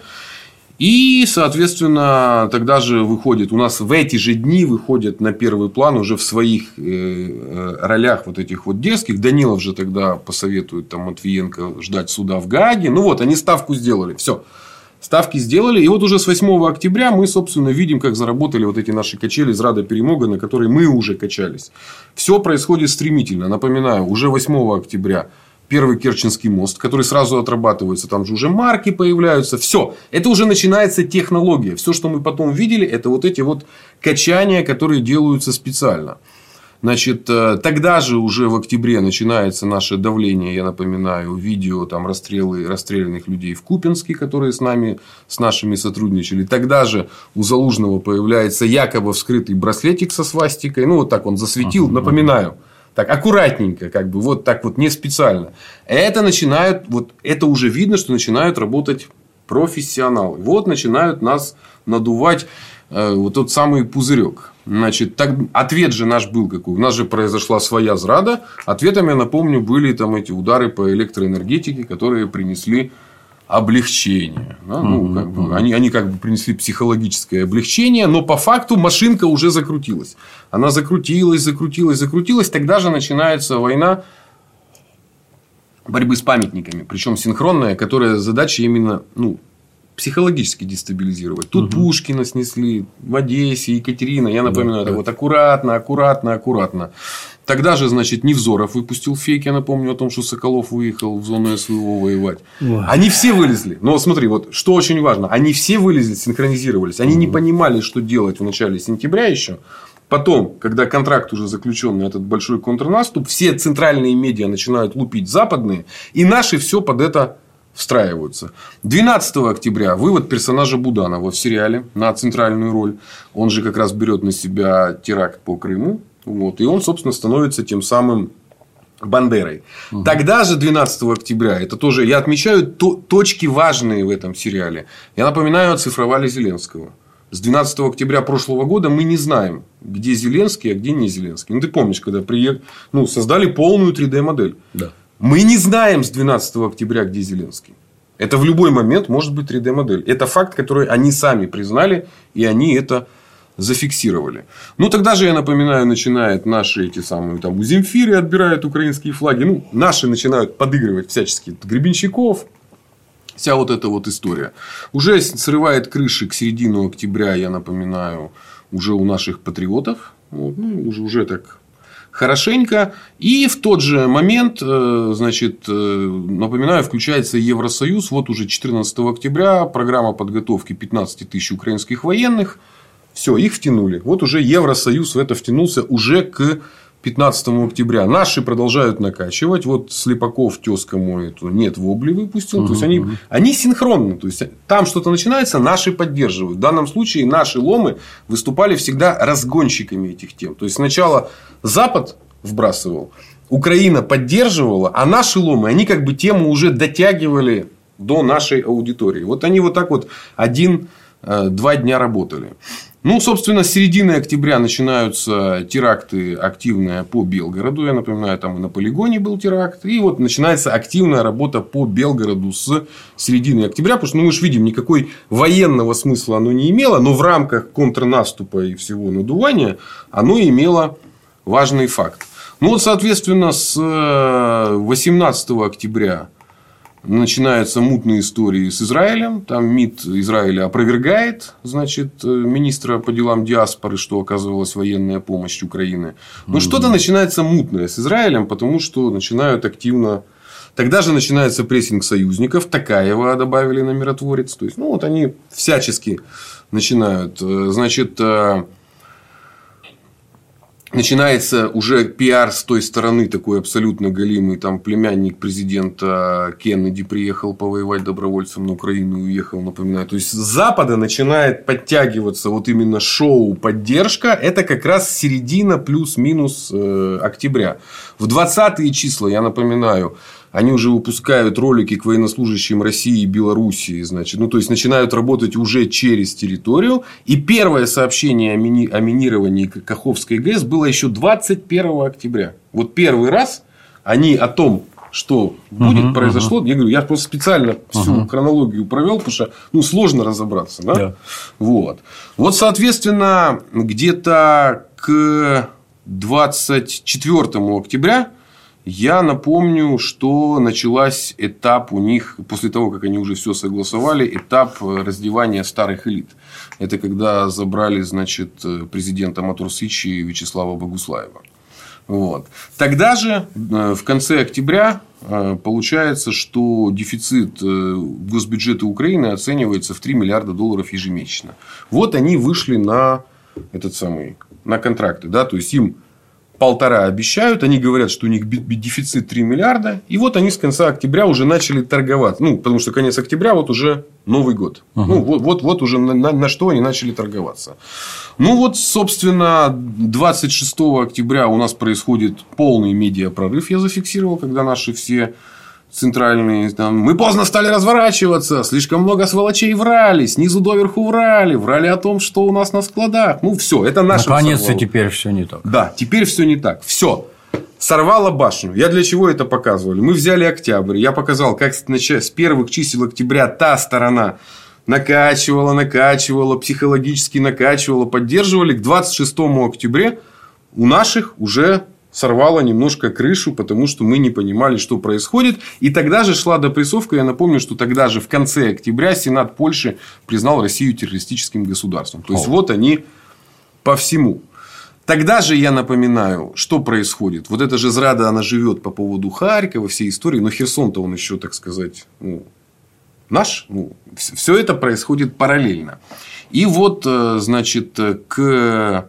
И, соответственно, тогда же выходит, у нас в эти же дни выходят на первый план уже в своих э, ролях вот этих вот дерзких. Данилов же тогда посоветует там, Матвиенко ждать суда в Гааге. Ну, вот, они ставку сделали. Все. Ставки сделали. И вот уже с восьмого октября мы, собственно, видим, как заработали вот эти наши качели зрада перемога, на которые мы уже качались. Все происходит стремительно. Напоминаю, уже восьмого октября первый Керченский мост, который сразу отрабатывается. Там же уже марки появляются. Все. Это уже начинается технология. Все, что мы потом видели, это вот эти вот качания, которые делаются специально. Значит, тогда же уже в октябре начинается наше давление, я напоминаю, видео там расстрелы расстрелянных людей в Купянске, которые с нами, с нашими сотрудничали. Тогда же у Залужного появляется якобы вскрытый браслетик со свастикой. Ну, вот так он засветил. Uh-huh. Напоминаю. Так, аккуратненько, как бы, вот так вот, не специально. Это начинают, вот это уже видно, что начинают работать профессионалы. Вот начинают нас надувать э, вот тот самый пузырек. Значит, так, ответ же наш был какой. У нас же произошла своя зрада. Ответом, я напомню, были там эти удары по электроэнергетике, которые принесли облегчение. Да? Ну, как бы, они, они как бы принесли психологическое облегчение, но по факту машинка уже закрутилась. Она закрутилась, закрутилась, закрутилась. Тогда же начинается война борьбы с памятниками. Причем синхронная, которая задача именно ну, психологически дестабилизировать. Тут угу. Пушкина снесли, в Одессе, Екатерина. Я напоминаю, да, так вот аккуратно, аккуратно, аккуратно. Тогда же, значит, Невзоров выпустил фейк, я напомню о том, что Соколов выехал в зону СВО воевать. Ой. Они все вылезли. Но смотри, вот что очень важно. Они все вылезли, синхронизировались. Они угу. не понимали, что делать в начале сентября еще. Потом, когда контракт уже заключен на этот большой контрнаступ, все центральные медиа начинают лупить западные. И наши все под это встраиваются. двенадцатого октября вывод персонажа Буданова в сериале на центральную роль. Он же как раз берет на себя теракт по Крыму. Вот, и он, собственно, становится тем самым Бандерой. Угу. Тогда же, двенадцатого октября, это тоже я отмечаю то, точки важные в этом сериале. Я напоминаю, оцифровали Зеленского. С двенадцатого октября прошлого года мы не знаем, где Зеленский, а где не Зеленский. Ну, ты помнишь, когда приехали, ну, создали полную три дэ модель. Да. Мы не знаем с двенадцатого октября, где Зеленский. Это в любой момент может быть три дэ модель. Это факт, который они сами признали, и они это зафиксировали. Ну, тогда же, я напоминаю, начинают наши эти самые там у Земфиры отбирают украинские флаги. Ну, наши начинают подыгрывать всячески Гребенщиков. Вся вот эта вот история. Уже срывает крыши к середину октября, я напоминаю, уже у наших патриотов. Вот, ну, уже, уже так хорошенько. И в тот же момент, значит, напоминаю, включается Евросоюз. Вот уже четырнадцатого октября программа подготовки пятнадцать тысяч украинских военных. Все, их втянули. Вот уже Евросоюз в это втянулся уже к пятнадцатому октября. Наши продолжают накачивать. Вот Слепаков тезка мой эту нет вобли выпустил. Угу, то есть, они, они синхронны. То есть, там что-то начинается, наши поддерживают. В данном случае наши ломы выступали всегда разгонщиками этих тем. То есть, сначала Запад вбрасывал, Украина поддерживала, а наши ломы, они как бы тему уже дотягивали до нашей аудитории. Вот они вот так вот один-два дня работали. Ну, собственно, с середины октября начинаются теракты активные по Белгороду. Я напоминаю, там и на полигоне был теракт. И вот начинается активная работа по Белгороду с середины октября. Потому что ну, мы же видим, никакой военного смысла оно не имело. Но в рамках контрнаступа и всего надувания оно имело важный факт. Ну, вот, соответственно, с восемнадцатого октября начинаются мутные истории с Израилем. Там МИД Израиля опровергает, значит, министра по делам диаспоры, что оказывалась военная помощь Украины. Но mm-hmm. что-то начинается мутное с Израилем, потому что начинают активно. Тогда же начинается прессинг союзников. Токаева добавили на миротворец. То есть, ну, вот они всячески начинают. Значит, начинается уже пиар с той стороны, такой абсолютно галимый. Там племянник президента Кеннеди приехал повоевать добровольцем на Украину и уехал, напоминаю. То есть, с Запада начинает подтягиваться вот именно шоу «Поддержка». Это как раз середина плюс-минус э, октября. В двадцатые числа, я напоминаю, они уже выпускают ролики к военнослужащим России и Белоруссии. Значит, ну, то есть, начинают работать уже через территорию. И первое сообщение о, мини... о минировании Каховской ГЭС было еще двадцать первого октября. Вот первый раз они о том, что будет, uh-huh, произошло. Uh-huh. Я говорю, я просто специально всю uh-huh. хронологию провел, потому что ну, сложно разобраться. Да? Yeah. Вот. Вот, соответственно, где-то к двадцать четвёртому октября я напомню, что началась этап у них, после того, как они уже все согласовали, этап раздевания старых элит. Это когда забрали, значит, президента Мотор-Сычи Вячеслава Богуслаева. Вот. Тогда же, в конце октября, получается, что дефицит госбюджета Украины оценивается в три миллиарда долларов ежемесячно. Вот они вышли на, этот самый, на контракты. Да? То есть, им полтора обещают, они говорят, что у них дефицит три миллиарда. И вот они с конца октября уже начали торговаться. Ну, потому что конец октября вот уже Новый год. Uh-huh. Ну, вот, вот, вот уже на, на, на что они начали торговаться. Ну, вот, собственно, двадцать шестого октября у нас происходит полный медиапрорыв, я зафиксировал, когда наши все центральные, там, мы поздно стали разворачиваться, слишком много сволочей врали, снизу доверху врали, врали о том, что у нас на складах. Ну, все, это наше. Наконец-то теперь все не так. Да, теперь все не так. Все. Сорвало башню. Я для чего это показывали? Мы взяли октябрь. Я показал, как с первых чисел октября та сторона накачивала, накачивала, психологически накачивала, поддерживали. К двадцать шестому октября у наших уже сорвало немножко крышу, потому что мы не понимали, что происходит. И тогда же шла допрессовка. Я напомню, что тогда же в конце октября Сенат Польши признал Россию террористическим государством. То есть, О. вот они по всему. Тогда же, я напоминаю, что происходит. Вот эта же зрада, она живет по поводу Харькова, всей истории. Но Херсон-то он еще, так сказать, ну, наш. Ну, все это происходит параллельно. И вот, значит, к...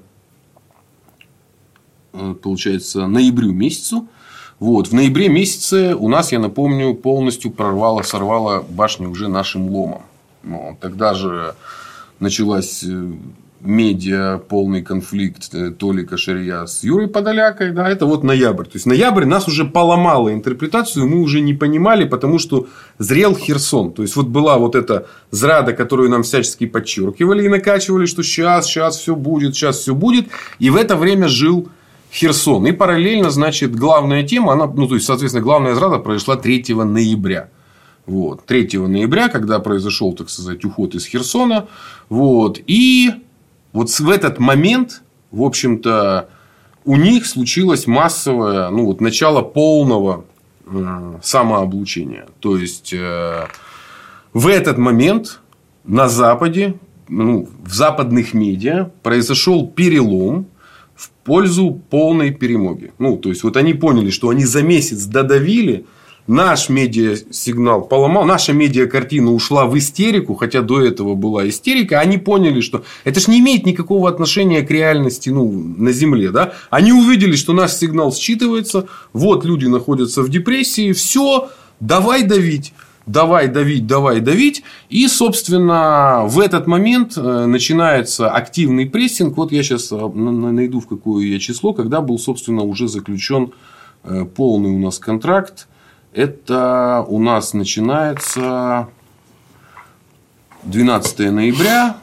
получается, ноябрю месяцу. Вот. В ноябре месяце у нас, я напомню, полностью прорвало, сорвало башню уже нашим ломом. Ну, тогда же началась медиа, полный конфликт Толика Шария с Юрой Подолякой. Да, это вот ноябрь. То есть, ноябрь нас уже поломало интерпретацию. Мы уже не понимали, потому что зрел Херсон. То есть, вот была вот эта зрада, которую нам всячески подчеркивали и накачивали, что сейчас, сейчас все будет, сейчас все будет. И в это время жил Херсон. И параллельно, значит, главная тема, она, ну, то есть, соответственно, главная зрада произошла третьего ноября. Вот. третьего ноября, когда произошел, так сказать, уход из Херсона. Вот. И вот в этот момент, в общем-то, у них случилось массовое, ну, вот, начало полного э, самооблучения. То есть, э, в этот момент на Западе, ну, в западных медиа произошел перелом в пользу полной перемоги. Ну, то есть, вот они поняли, что они за месяц додавили, наш медиасигнал поломал, наша медиакартина ушла в истерику, хотя до этого была истерика. Они поняли, что это же не имеет никакого отношения к реальности, ну, на Земле. Да? Они увидели, что наш сигнал считывается, вот люди находятся в депрессии, все, давай давить. Давай давить, давай давить. И, собственно, в этот момент начинается активный прессинг. Вот я сейчас найду, в какое я число, когда был, собственно, уже заключен полный у нас контракт. Это у нас начинается двенадцатого ноября.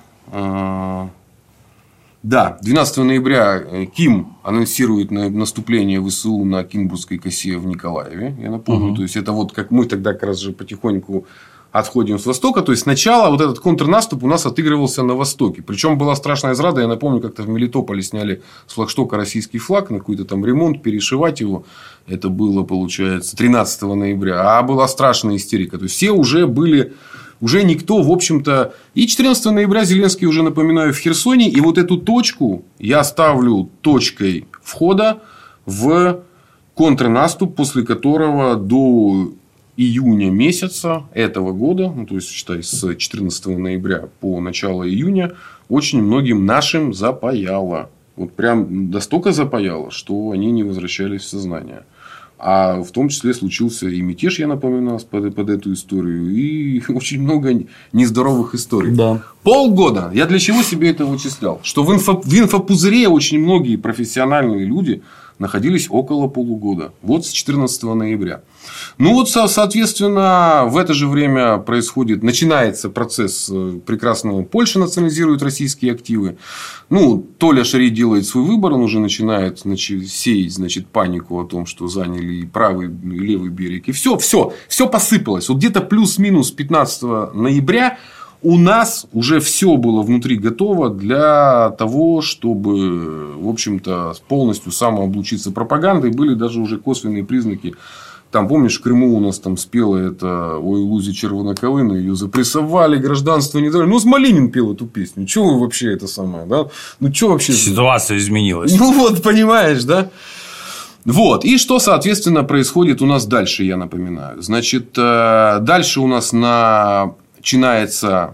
Да, двенадцатого ноября Ким анонсирует наступление ВСУ на Кинбургской косе в Николаеве. Я напомню. Угу. То есть, это вот как мы тогда как раз же потихоньку отходим с востока. То есть, сначала вот этот контрнаступ у нас отыгрывался на востоке. Причем была страшная зрада. Я напомню, как-то в Мелитополе сняли с флагштока российский флаг на какой-то там ремонт, перешивать его. Это было, получается, тринадцатого ноября. А была страшная истерика. То есть, все уже были... Уже никто, в общем-то... И четырнадцатого ноября Зеленский, уже напоминаю, в Херсоне. И вот эту точку я ставлю точкой входа в контрнаступ, после которого до июня месяца этого года, ну, то есть, считай, с четырнадцатого ноября по начало июня, очень многим нашим запаяло. Вот прям настолько запаяло, что они не возвращались в сознание. А в том числе случился и мятеж, я напоминаю, под, под эту историю. И очень много нездоровых историй. Да. Полгода. Я для чего себе это вычислял? Что в, инфо, в инфопузыре очень многие профессиональные люди находились около полугода. Вот с четырнадцатого ноября. Ну, вот, соответственно, в это же время происходит, начинается процесс прекрасного. Польша национализирует российские активы. Ну, Толя Шари делает свой выбор. Он уже начинает, значит, сеять, значит, панику о том, что заняли и правый, и левый берег. И все, все, все посыпалось. Вот где-то плюс-минус пятнадцатого ноября у нас уже все было внутри готово для того, чтобы, в общем-то, полностью самооблучиться пропагандой. Были даже уже косвенные признаки. Там, помнишь, в Крыму у нас там спела это «Ой, Лузи червоноколына», ее запрессовали, гражданство не дали. Ну, Смолянин пел эту песню. Чего вы вообще это самое, да? Ну, что вообще? Ситуация изменилась. Ну, вот, понимаешь, да? Вот. И что, соответственно, происходит у нас дальше, я напоминаю. Значит, дальше у нас начинается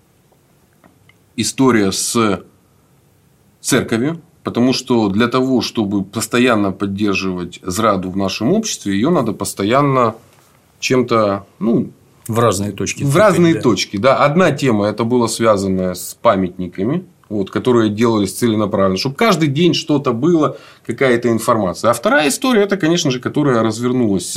история с церковью. Потому что для того, чтобы постоянно поддерживать зраду в нашем обществе, ее надо постоянно чем-то, ну, в разные точки. В разные да. точки, да. Одна тема это было связано с памятниками, вот, которые делались целенаправленно, чтобы каждый день что-то было, какая-то информация. А вторая история это, конечно же, которая развернулась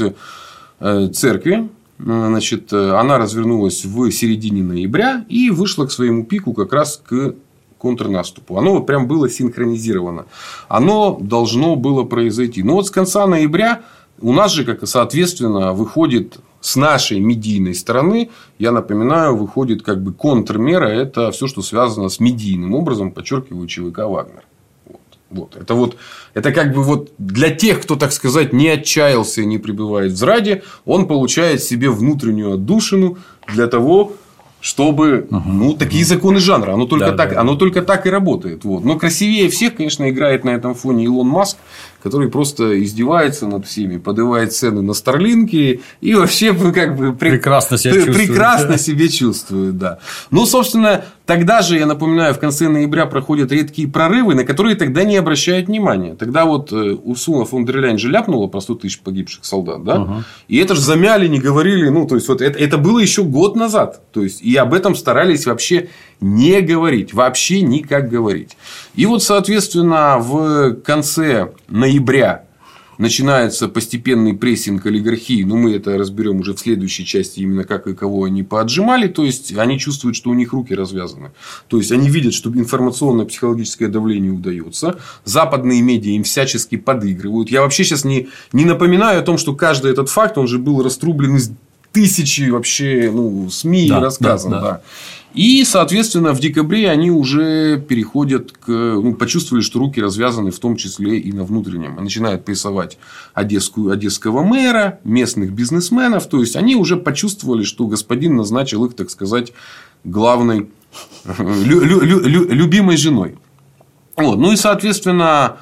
в церкви. Значит, она развернулась в середине ноября и вышла к своему пику как раз к контрнаступу. Оно вот прям было синхронизировано. Оно должно было произойти. Но вот с конца ноября у нас же, как и соответственно, выходит с нашей медийной стороны, я напоминаю, выходит как бы контрмера. Это все, что связано с медийным образом, подчеркиваю, ЧВК «Вагнер». Вот. Вот. Это, вот, это как бы вот для тех, кто, так сказать, не отчаялся и не пребывает в зраде, он получает себе внутреннюю отдушину для того, чтобы, угу, ну, такие угу. законы жанра. Оно только, да, так, да. оно только так и работает. Вот. Но красивее всех, конечно, играет на этом фоне Илон Маск, который просто издевается над всеми, поднимает цены на Старлинки и вообще как бы прекрасно себя чувствует. Прекрасно да. себе чувствует, да. Ну, собственно, тогда же, я напоминаю, в конце ноября проходят редкие прорывы, на которые тогда не обращают внимания. Тогда вот Урсула фон дер Ляйен же ляпнула про сто тысяч погибших солдат, да? Угу. И это же замяли, не говорили. Ну, то есть, вот это, это было еще год назад. То есть, и об этом старались вообще не говорить. Вообще никак говорить. И вот, соответственно, в конце ноября начинается постепенный прессинг олигархии. Но мы это разберем уже в следующей части, именно как и кого они поотжимали. То есть, они чувствуют, что у них руки развязаны. То есть, они видят, что информационно-психологическое давление удается. Западные медиа им всячески подыгрывают. Я вообще сейчас не, не напоминаю о том, что каждый этот факт, он же был раструблен из тысячи вообще ну, СМИ да, рассказан. Да, да. Да. И, соответственно, в декабре они уже переходят к... Ну, почувствовали, что руки развязаны в том числе и на внутреннем. Начинают прессовать одесскую, одесского мэра, местных бизнесменов. То есть, они уже почувствовали, что господин назначил их, так сказать, главной, лю- лю- лю- любимой женой. Вот. Ну, и, соответственно,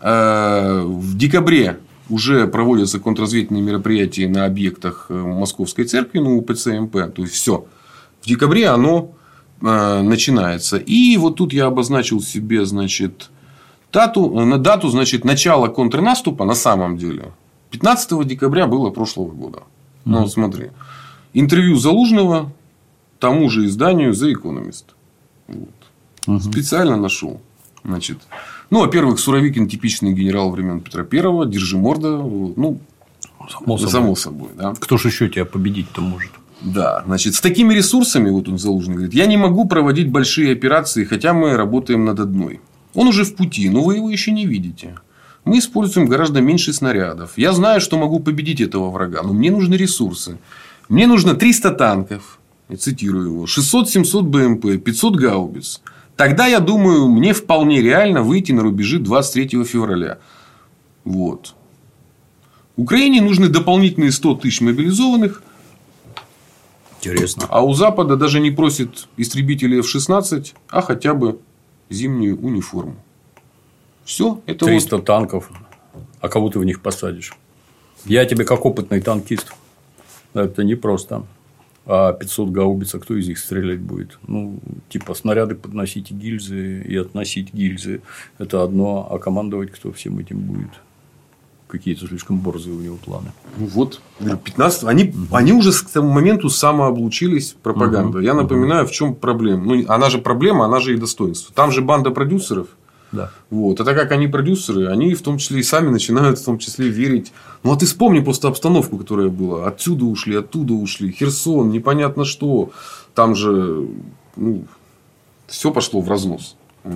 в декабре уже проводятся контрразведывательные мероприятия на объектах Московской церкви, ну, УПЦ МП. То есть, все. В декабре оно э, начинается. И вот тут я обозначил себе, значит, дату, на дату, значит, начала контрнаступа на самом деле. пятнадцатого декабря было прошлого года. Mm-hmm. Ну, вот смотри. Интервью Залужного тому же изданию The Economist. Вот. Mm-hmm. Специально нашел. Значит, ну, во-первых, Суровикин типичный генерал времен Петра Первого. Держи морда. Ну, само собой. Само собой да. Кто же еще тебя победить-то может? Да, значит, с такими ресурсами, вот он Залужный говорит, я не могу проводить большие операции, хотя мы работаем над одной. Он уже в пути, но вы его еще не видите. Мы используем гораздо меньше снарядов. Я знаю, что могу победить этого врага, но мне нужны ресурсы. Мне нужно триста танков, я цитирую его, шестьсот-семьсот БМП, пятьсот гаубиц. Тогда, я думаю, мне вполне реально выйти на рубежи двадцать третьего февраля. Вот. Украине нужны дополнительные сто тысяч мобилизованных. Интересно. А у Запада даже не просит истребители эф шестнадцать, а хотя бы зимнюю униформу. Все. Это триста вот... танков. А кого ты в них посадишь? Я тебе как опытный танкист. Это непросто. А пятьсот гаубиц, а кто из них стрелять будет? Ну, типа, снаряды подносить гильзы и относить гильзы – это одно, а командовать кто всем этим будет? Какие-то слишком борзые у него планы. Ну, вот, пятнадцать они, угу. они уже к тому моменту самооблучились пропагандой. Угу. Я напоминаю, в чем проблема. Ну, она же проблема, она же и достоинство. Там же банда продюсеров. Да. Вот. А так как они продюсеры, они в том числе и сами начинают в том числе верить. Ну, а ты вспомни просто обстановку, которая была. Отсюда ушли, оттуда ушли. Херсон, непонятно что. Там же ну, все пошло в разнос.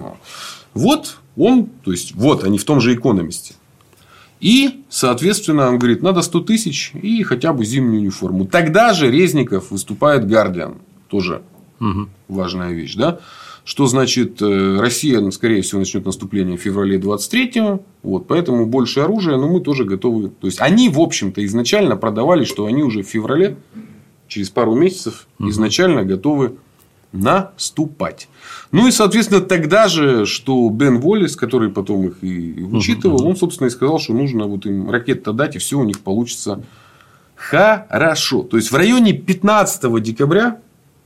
Вот он, то есть, вот они в том же «Экономисте». И, соответственно, он говорит, надо сто тысяч и хотя бы зимнюю униформу. Тогда же Резников выступает «Гардиан». Тоже угу. важная вещь, да? Что значит, Россия, скорее всего, начнет наступление в феврале двадцать третьего. Вот, поэтому больше оружия, но мы тоже готовы. То есть, они, в общем-то, изначально продавали, что они уже в феврале, через пару месяцев, угу. изначально готовы наступать. Ну и, соответственно, тогда же, что Бен Уоллес, который потом их и вычитывал, угу. он, собственно, и сказал, что нужно вот им ракет-то дать, и все у них получится хорошо. То есть, в районе пятнадцатого декабря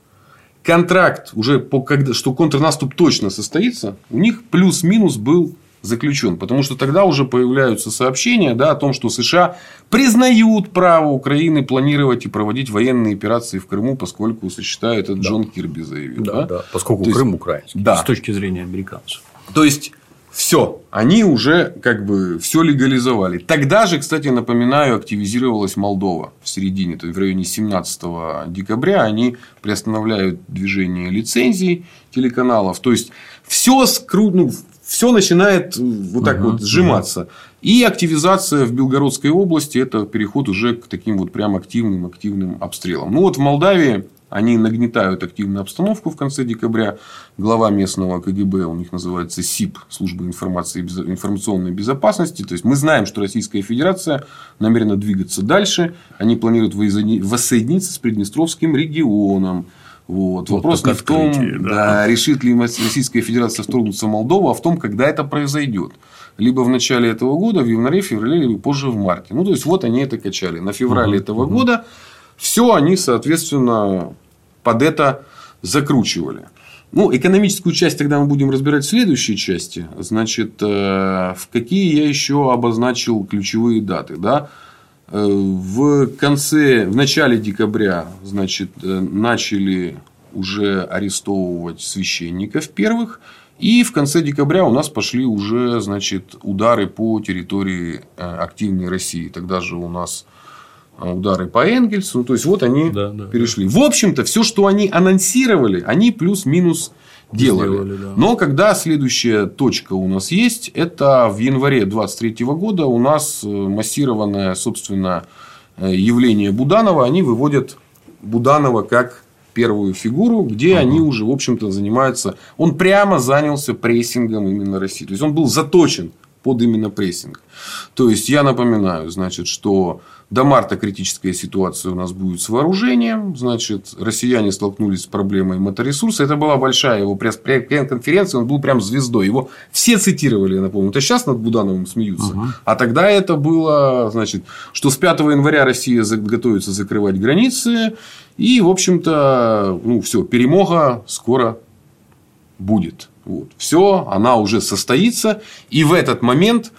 контракт, уже по, когда, что контрнаступ точно состоится, у них плюс-минус был заключен. Потому что тогда уже появляются сообщения, да, о том, что США признают право Украины планировать и проводить военные операции в Крыму, поскольку считают, это да. Джон Кирби заявил. Да, да? Да, поскольку То Крым есть... украинский. Да. С точки зрения американцев. То есть, все, они уже как бы все легализовали. Тогда же, кстати, напоминаю, активизировалась Молдова в середине, то есть в районе семнадцатого декабря они приостанавливают движение лицензий телеканалов. То есть, все скру... ну, все начинает вот так uh-huh, вот сжиматься. Uh-huh. И активизация в Белгородской области – это переход уже к таким вот прям активным, активным обстрелам. Ну, вот в Молдавии они нагнетают активную обстановку в конце декабря. Глава местного ка гэ бэ, у них называется СИБ, служба информации, информационной безопасности. То есть, мы знаем, что Российская Федерация намерена двигаться дальше. Они планируют воссоединиться с Приднестровским регионом. Вот. Вот вопрос не в том, да. Да, решит ли Российская Федерация вторгнуться в Молдову, а в том, когда это произойдет. Либо в начале этого года, в январе, феврале, либо позже в марте. Ну, то есть, вот они это качали. На феврале угу, этого угу. года все они, соответственно, под это закручивали. Ну, экономическую часть тогда мы будем разбирать в следующей части. Значит, в какие я еще обозначил ключевые даты, да? В конце, в начале декабря, значит, начали уже арестовывать священников первых. И в конце декабря у нас пошли уже, значит, удары по территории активной России. Тогда же у нас удары по Энгельсу. Ну, то есть, вот они да, да, перешли. Да. В общем-то, все, что они анонсировали, они плюс-минус делали. Сделали, да. Но когда следующая точка у нас есть, это в январе двадцать третьего года у нас массированное, собственно, явление Буданова. Они выводят Буданова как первую фигуру, где uh-huh. они уже, в общем-то, занимаются. Он прямо занялся прессингом именно России. То есть, он был заточен под именно прессинг. То есть, я напоминаю, значит, что до марта критическая ситуация у нас будет с вооружением. Значит, россияне столкнулись с проблемой моторесурса. Это была большая его пресс-конференция. Он был прям звездой. Его все цитировали, я напомню. Это сейчас над Будановым смеются. Uh-huh. А тогда это было, значит, что с пятого января Россия готовится закрывать границы. И, в общем-то, ну, все, перемога скоро будет. Вот. Все, она уже состоится. И в этот момент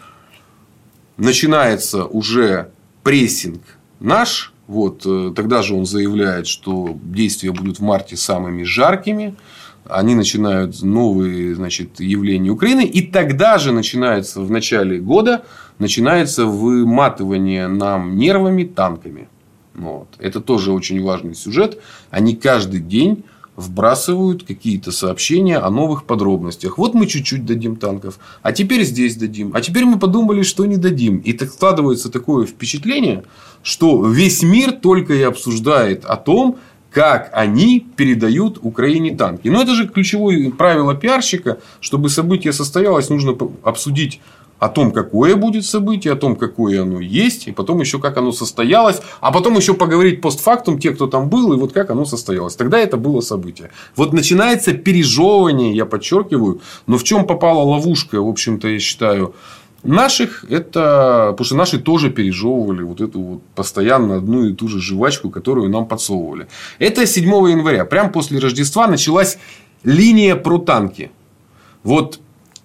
начинается уже прессинг наш. Вот, тогда же он заявляет, что действия будут в марте самыми жаркими. Они начинают новые, значит, явления Украины. И тогда же начинается в начале года начинается выматывание нам нервами танками. Вот. Это тоже очень важный сюжет. Они каждый день вбрасывают какие-то сообщения о новых подробностях. Вот мы чуть-чуть дадим танков, а теперь здесь дадим, а теперь мы подумали, что не дадим. И так складывается такое впечатление, что весь мир только и обсуждает о том, как они передают Украине танки. Но это же ключевое правило пиарщика. Чтобы событие состоялось, нужно обсудить о том, какое будет событие, о том, какое оно есть, и потом еще как оно состоялось, а потом еще поговорить постфактум, те, кто там был, и вот как оно состоялось. Тогда это было событие. Вот начинается пережевывание, я подчеркиваю, но в чем попала ловушка, в общем-то, я считаю, наших это... Потому что наши тоже пережевывали вот эту вот постоянно одну и ту же жвачку, которую нам подсовывали. Это седьмого января. Прямо после Рождества началась линия про танки. Вот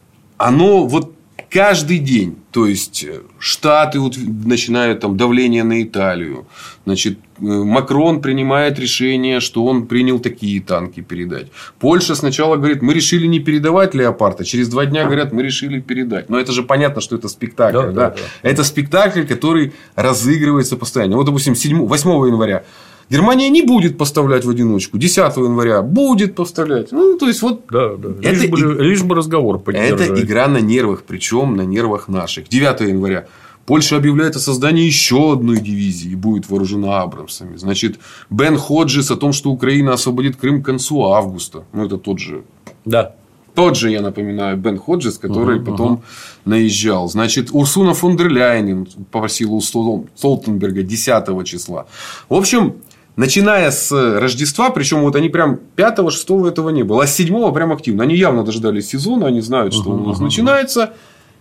оно вот каждый день. То есть, Штаты вот начинают там давление на Италию. Значит, Макрон принимает решение, что он принял такие танки передать. Польша сначала говорит, мы решили не передавать «Леопард», а через два дня говорят, мы решили передать. Но это же понятно, что это спектакль. Да, да? Да, да. Это спектакль, который разыгрывается постоянно. Вот, допустим, восьмого января. Германия не будет поставлять в одиночку. десятого января будет поставлять. Ну, то есть, вот... Да, да. Лишь, это, бы, лишь бы разговор поддержать. Это игра на нервах. Причем, на нервах наших. девятого января. Польша объявляет о создании еще одной дивизии. И будет вооружена Абрамсами. Значит, Бен Ходжес о том, что Украина освободит Крым к концу августа. Ну, это тот же... Да. Тот же, я напоминаю, Бен Ходжес, который uh-huh, потом uh-huh. наезжал. Значит, Урсула фон дер Ляйен попросила у Столтенберга десятого числа. В общем... Начиная с Рождества, причем вот они прям пятого, шестого этого не было, а с седьмого прям активно. Они явно дождались сезона, они знают, что uh-huh, у нас uh-huh. начинается.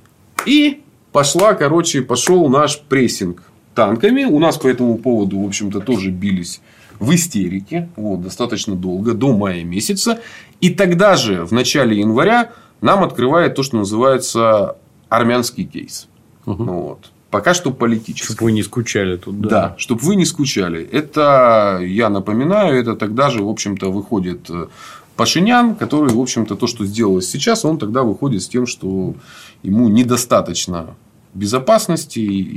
И пошла, короче, пошел наш прессинг танками. У нас по этому поводу, в общем-то, тоже бились в истерике. Вот, достаточно долго, до мая месяца. И тогда же, в начале января, нам открывает то, что называется армянский кейс. Uh-huh. Вот. Пока что политически. Чтобы вы не скучали тут. Да, да, чтобы вы не скучали. Это, я напоминаю, это тогда же, в общем-то, выходит Пашинян, который, в общем-то, то, что сделалось сейчас, он тогда выходит с тем, что ему недостаточно безопасности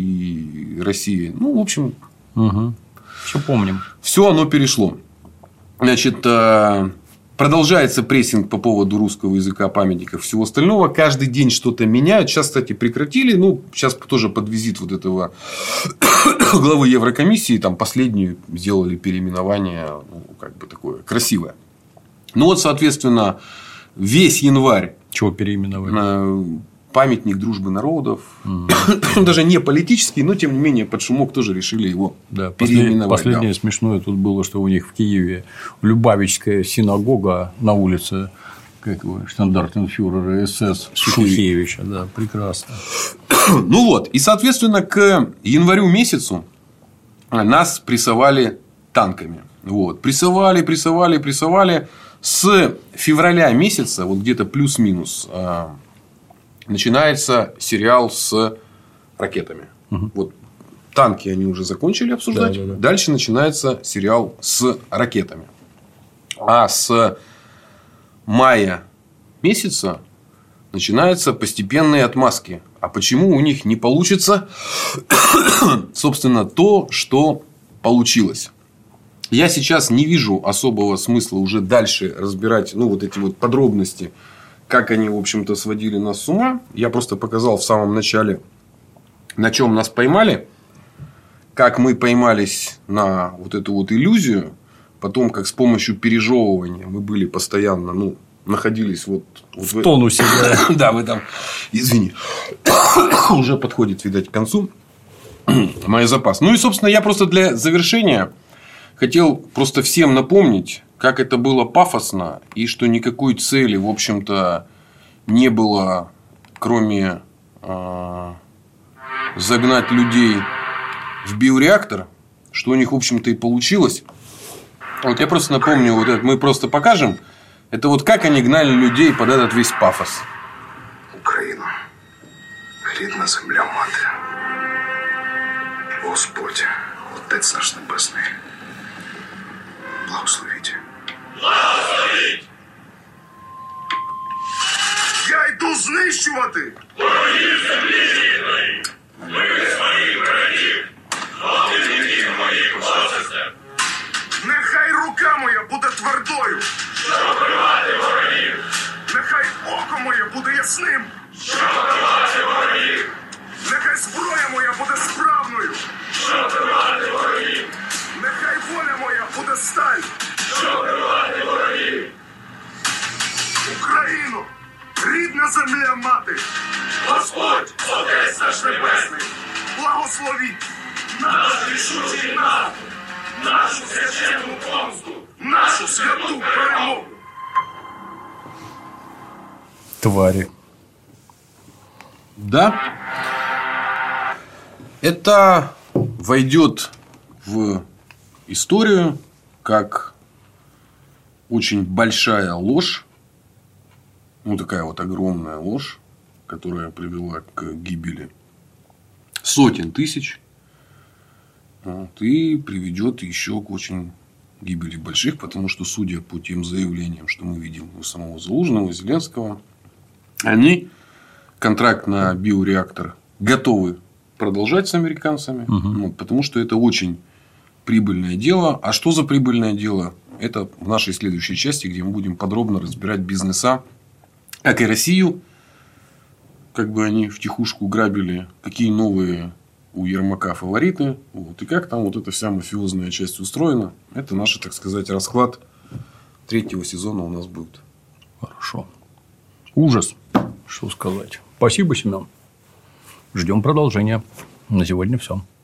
и России. Ну, в общем, угу. Все помним. Все оно перешло. Значит, продолжается прессинг по поводу русского языка, памятников, всего остального. Каждый день что-то меняют. Сейчас, кстати, прекратили. Ну, сейчас тоже под визит вот этого главы Еврокомиссии. Там последнюю сделали переименование. Ну, как бы такое красивое. Ну, вот, соответственно, весь январь. Чего переименовали? Памятник дружбы народов. Mm-hmm. Даже не политический, но тем не менее под шумок тоже решили его да, переименовать. Последнее да. смешное тут было, что у них в Киеве Любавичская синагога на улице как его, штандартенфюрера СС Шухевича. Да, прекрасно. Ну вот, и соответственно к январю месяцу нас прессовали танками. Вот. Прессовали, прессовали, прессовали. С февраля месяца, вот где-то плюс-минус, начинается сериал с ракетами. Угу. Вот танки они уже закончили обсуждать. Да, да, да. Дальше начинается сериал с ракетами. А с мая месяца начинаются постепенные отмазки. А почему у них не получится, собственно, то, что получилось? Я сейчас не вижу особого смысла уже дальше разбирать, ну, вот эти вот подробности, как они, в общем-то, сводили нас с ума. Я просто показал в самом начале, на чем нас поймали. Как мы поймались на вот эту вот иллюзию. Потом, как с помощью пережевывания мы были постоянно, ну, находились вот... В вот тонусе. Да. Да, вы там... Извини. Уже подходит, видать, к концу мой запас. Ну, и, собственно, я просто для завершения хотел просто всем напомнить, как это было пафосно, и что никакой цели, в общем-то, не было, кроме э, загнать людей в биореактор, что у них, в общем-то, и получилось. Вот я просто напомню, вот это мы просто покажем. Это вот как они гнали людей под этот весь пафос. Україна, рідна земля мати. Господь, Отець наш Небесний. Благословіть. Благословіть! Я йду знищувати! Ворогів землі рідної! Вивез моїх братів! Молитвів моїх посестер! Нехай рука моя буде твердою! Щоб вбивати ворогів! Нехай око моє буде ясним! Щоб вбивати ворогів! Нехай зброя моя буде справною! Щоб вбивати ворогів! Нехай воля моя буде сталь! Щоб вбивати ворогів! Україно! Рідна земля мати! Господь, Отець наш Небесний! Благословіть! Наш рішучий напад! Нашу священну помсту! Нашу святу перемогу! Твари. Да? Это войдет в историю как очень большая ложь, ну такая вот огромная ложь, которая привела к гибели сотен тысяч, вот, и приведет еще к очень гибели больших, потому что, судя по тем заявлениям, что мы видим у самого Залужного, Зеленского, они контракт на биореактор готовы продолжать с американцами, угу. ну, потому что это очень прибыльное дело. А что за прибыльное дело? Это в нашей следующей части, где мы будем подробно разбирать бизнеса, как и Россию, как бы они втихушку грабили, какие новые у Ермака фавориты, вот, и как там вот эта вся мафиозная часть устроена. Это наш, так сказать, расклад третьего сезона у нас будет. Хорошо. Ужас, что сказать. Спасибо, Семен. Ждем продолжения. На сегодня все.